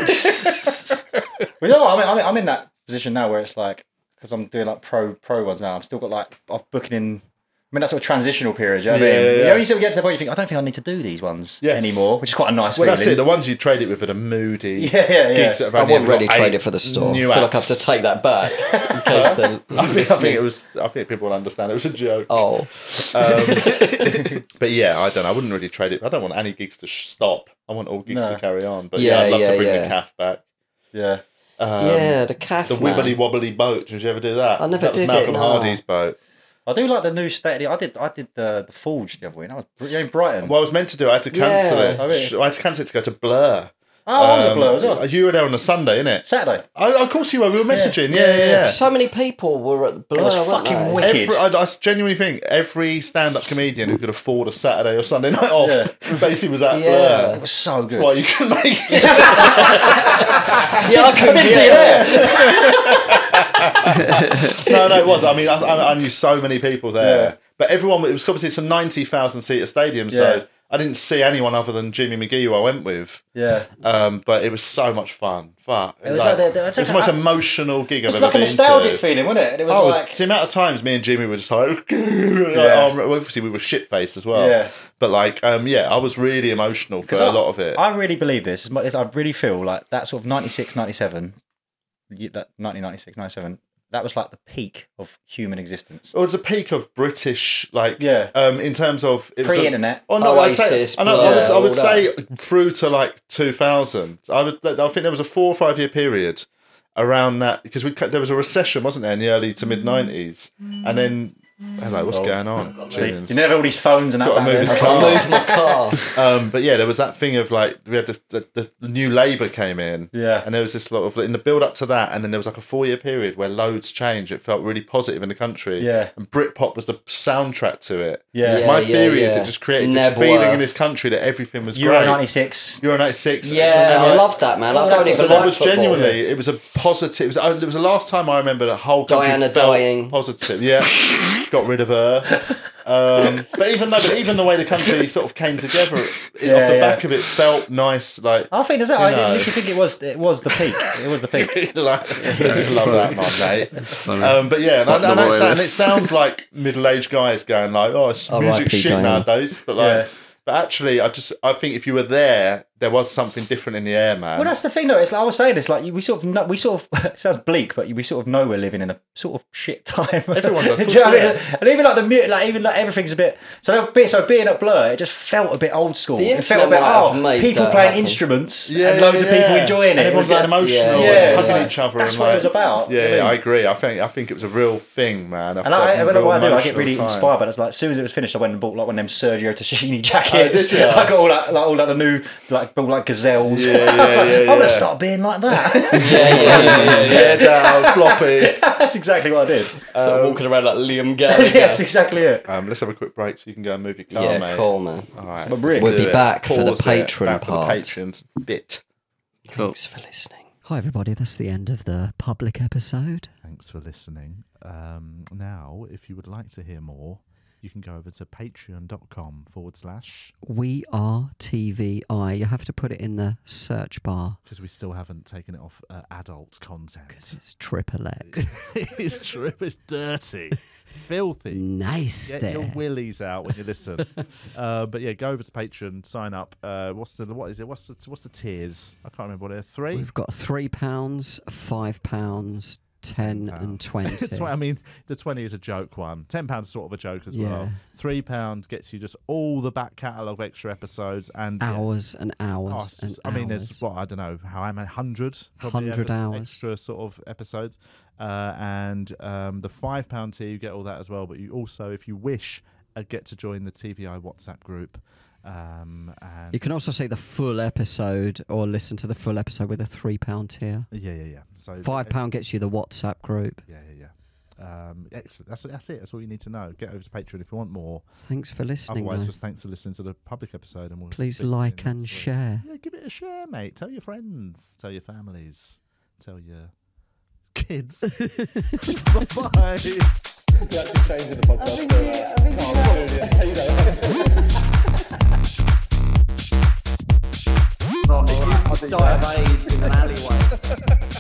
Well, no, I'm in, I'm, in, I'm in that position now where it's like because I'm doing like pro pro ones now. I've still got like I'm booking in. I mean, that sort of transitional period. You know what I Yeah, mean? yeah, You yeah. know, you sort of get to the point you think I don't think I need to do these ones Yes. anymore, which is quite a nice Well, feeling. that's it. The ones you trade it with are the moody Yeah, yeah, yeah. gigs that have I only wouldn't ever really got trade eight it for the store. I new feel like I have acts. to take that back in case they're I think, I think listening. it was. I think people will understand it was a joke. Oh, Um, but yeah, I don't know. I wouldn't really trade it. I don't want any gigs to sh- stop. I want all gigs No. to carry on. But yeah, Yeah, I'd love yeah, to bring yeah. the calf back. Yeah. Um, yeah, the calf. The man. wibbly wobbly boat. Did you ever do that? I never that was did it, Malcolm no. Hardy's boat. I do like the new state. I did. I did the the Forge the other week. That was br- you know, in Brighton. Well, I was meant to do it. I had to cancel Yeah. it. Oh, really? I had to cancel it to go to Blur. Oh, I was at Blur as well. You were there on a Sunday, innit? Saturday. Oh, of course you were. We were messaging. Yeah, Yeah, yeah, yeah. yeah. So many people were at the Blur. It was weren't fucking they? wicked. Every, I, I genuinely think every stand-up comedian who could afford a Saturday or Sunday night off Yeah. basically was at Yeah. Blur. It was so good. Well, you can make it. Yeah, I couldn't didn't see it there. No, no, it was. I mean, I, I I knew so many people there, Yeah. but everyone. It was obviously it's a ninety thousand seater stadium, so Yeah. I didn't see anyone other than Jimmy McGee who I went with. Yeah. Um, but it was so much fun. Fuck. It was like the- the- it was the most I- emotional gig It was I've like ever a been nostalgic to. feeling, wasn't it? And it was Oh, it like... was the amount of times me and Jimmy were just like, like Yeah. um, well, obviously we were shit faced as well. Yeah. But like, um, yeah, I was really emotional for a I, lot of it. I really believe this. I really feel like that sort of ninety-six, ninety-seven, y- that nineteen ninety-six, ninety-seven, that was like the peak of human existence. It was a peak of British, like, Yeah. um, in terms of it was a- Pre-internet. Oh no, I'd say, Oasis, I, know, I would, I Blur, would all say through to like two thousand. I would, I think there was a four or five year period around that because we there was a recession, wasn't there, in the early to mid nineties, and then hello, what's going on? Julian's You never have all these phones and that. got to back move then. his I car. moved my car. Um, but yeah, there was that thing of like we had this, the, the, the new Labour came in, Yeah. and there was this lot of in the build up to that, and then there was like a four year period where loads changed. It felt really positive in the country, Yeah. And Britpop was the soundtrack to it. Yeah. Yeah. My theory is yeah. it just created this Nebworth. feeling in this country that everything was Euro great. ninety-six. Euro ninety-six. Yeah, something I like- loved that, man. I've Well, done it that's for So that live was football. genuinely, it was a positive. It was, oh, it was the last time I remember the whole country Diana felt dying. positive. Yeah, got rid of her. Um, but even though, but even the way the country sort of came together, it, Yeah, off the yeah. back of it felt nice. Like I think that's it. You I know. literally think it was it was the peak. It was the peak. like, I just love that, man, mate. funny. Um, but yeah, and, I, What I know it, the sound, and it royalists. sounds like middle-aged guys going like, "Oh, it's R I P music shit Diana. nowadays." But like, Yeah. but actually, I just I think if you were there, there was something different in the air, man. Well, that's the thing, though. It's like I was saying, it's like we sort of know, we sort of it sounds bleak, but we sort of know we're living in a sort of shit time. Everyone does, Do you know what I yeah. mean? And even like the mu- like even like everything's a bit. So that bit- so being at Blur, it just felt a bit old school. The It felt a internet bit might have oh, made people that playing happen. instruments Yeah, and loads yeah, of people yeah. enjoying it. And It was everyone's like, getting emotional, Yeah, and yeah, hugging like, each other. that's and what it like, was about. Yeah, I yeah, mean- I agree. I think I think it was a real thing, man. And I, I don't know what I do. I get really inspired, but it's like as soon as it was finished, I went and bought like one of them Sergio Tacchini jackets. did you? I got all that, like all like the new, like all like gazelles. Yeah, I was yeah, like, yeah, I'm gonna yeah. start being like that. Yeah, yeah, yeah, yeah. Head down, floppy. That's exactly what I did. Sort of walking around like Liam Gallagher. Yes, exactly it. Um, let's have a quick break so you can go and move your car, Yeah, mate. cool, man. All right, a break. let's We'll do be it. back for the Pause it. patron Back for the part. patrons bit. Cool. Thanks for listening. Hi, everybody. That's the end of the public episode. Thanks for listening. Um, now, if you would like to hear more, you can go over to patreon.com forward slash, We are T V I. You have to put it in the search bar because we still haven't taken it off uh, adult content. because it's triple X. It's true, it's dirty, filthy. Nice Get your there. willies out when you listen. uh, but yeah, go over to Patreon, sign up. Uh, what's the what is it? What's the what's the tiers? I can't remember what they're. Three. We've got three pounds, five pounds, ten, and twenty. It's what- I mean, the twenty is a joke one. Ten pounds is sort of a joke as Yeah. well. Three pound gets you just all the back catalogue of extra episodes and yeah. Hours and hours. Oh, it's and just- I mean, there's hours. what I don't know how I'm a hundred, probably Hundred epi- hours. extra sort of episodes, uh, and um, the five pound tier you get all that as well. But you also, if you wish, uh, get to join the T V I WhatsApp group. Um, and You can also see the full episode or listen to the full episode with a three pound tier. yeah, yeah, yeah. So Five pound gets you the WhatsApp group. Yeah, yeah, yeah. Um, excellent. That's that's it. That's all you need to know. Get over to Patreon if you want more. Thanks for listening. Otherwise, though. just thanks for listening to the public episode, and we'll Please speak to you like and next week. share. Yeah, give it a share, mate. Tell your friends. Tell your families. Tell your kids. Bye. I used to die of AIDS in an alleyway.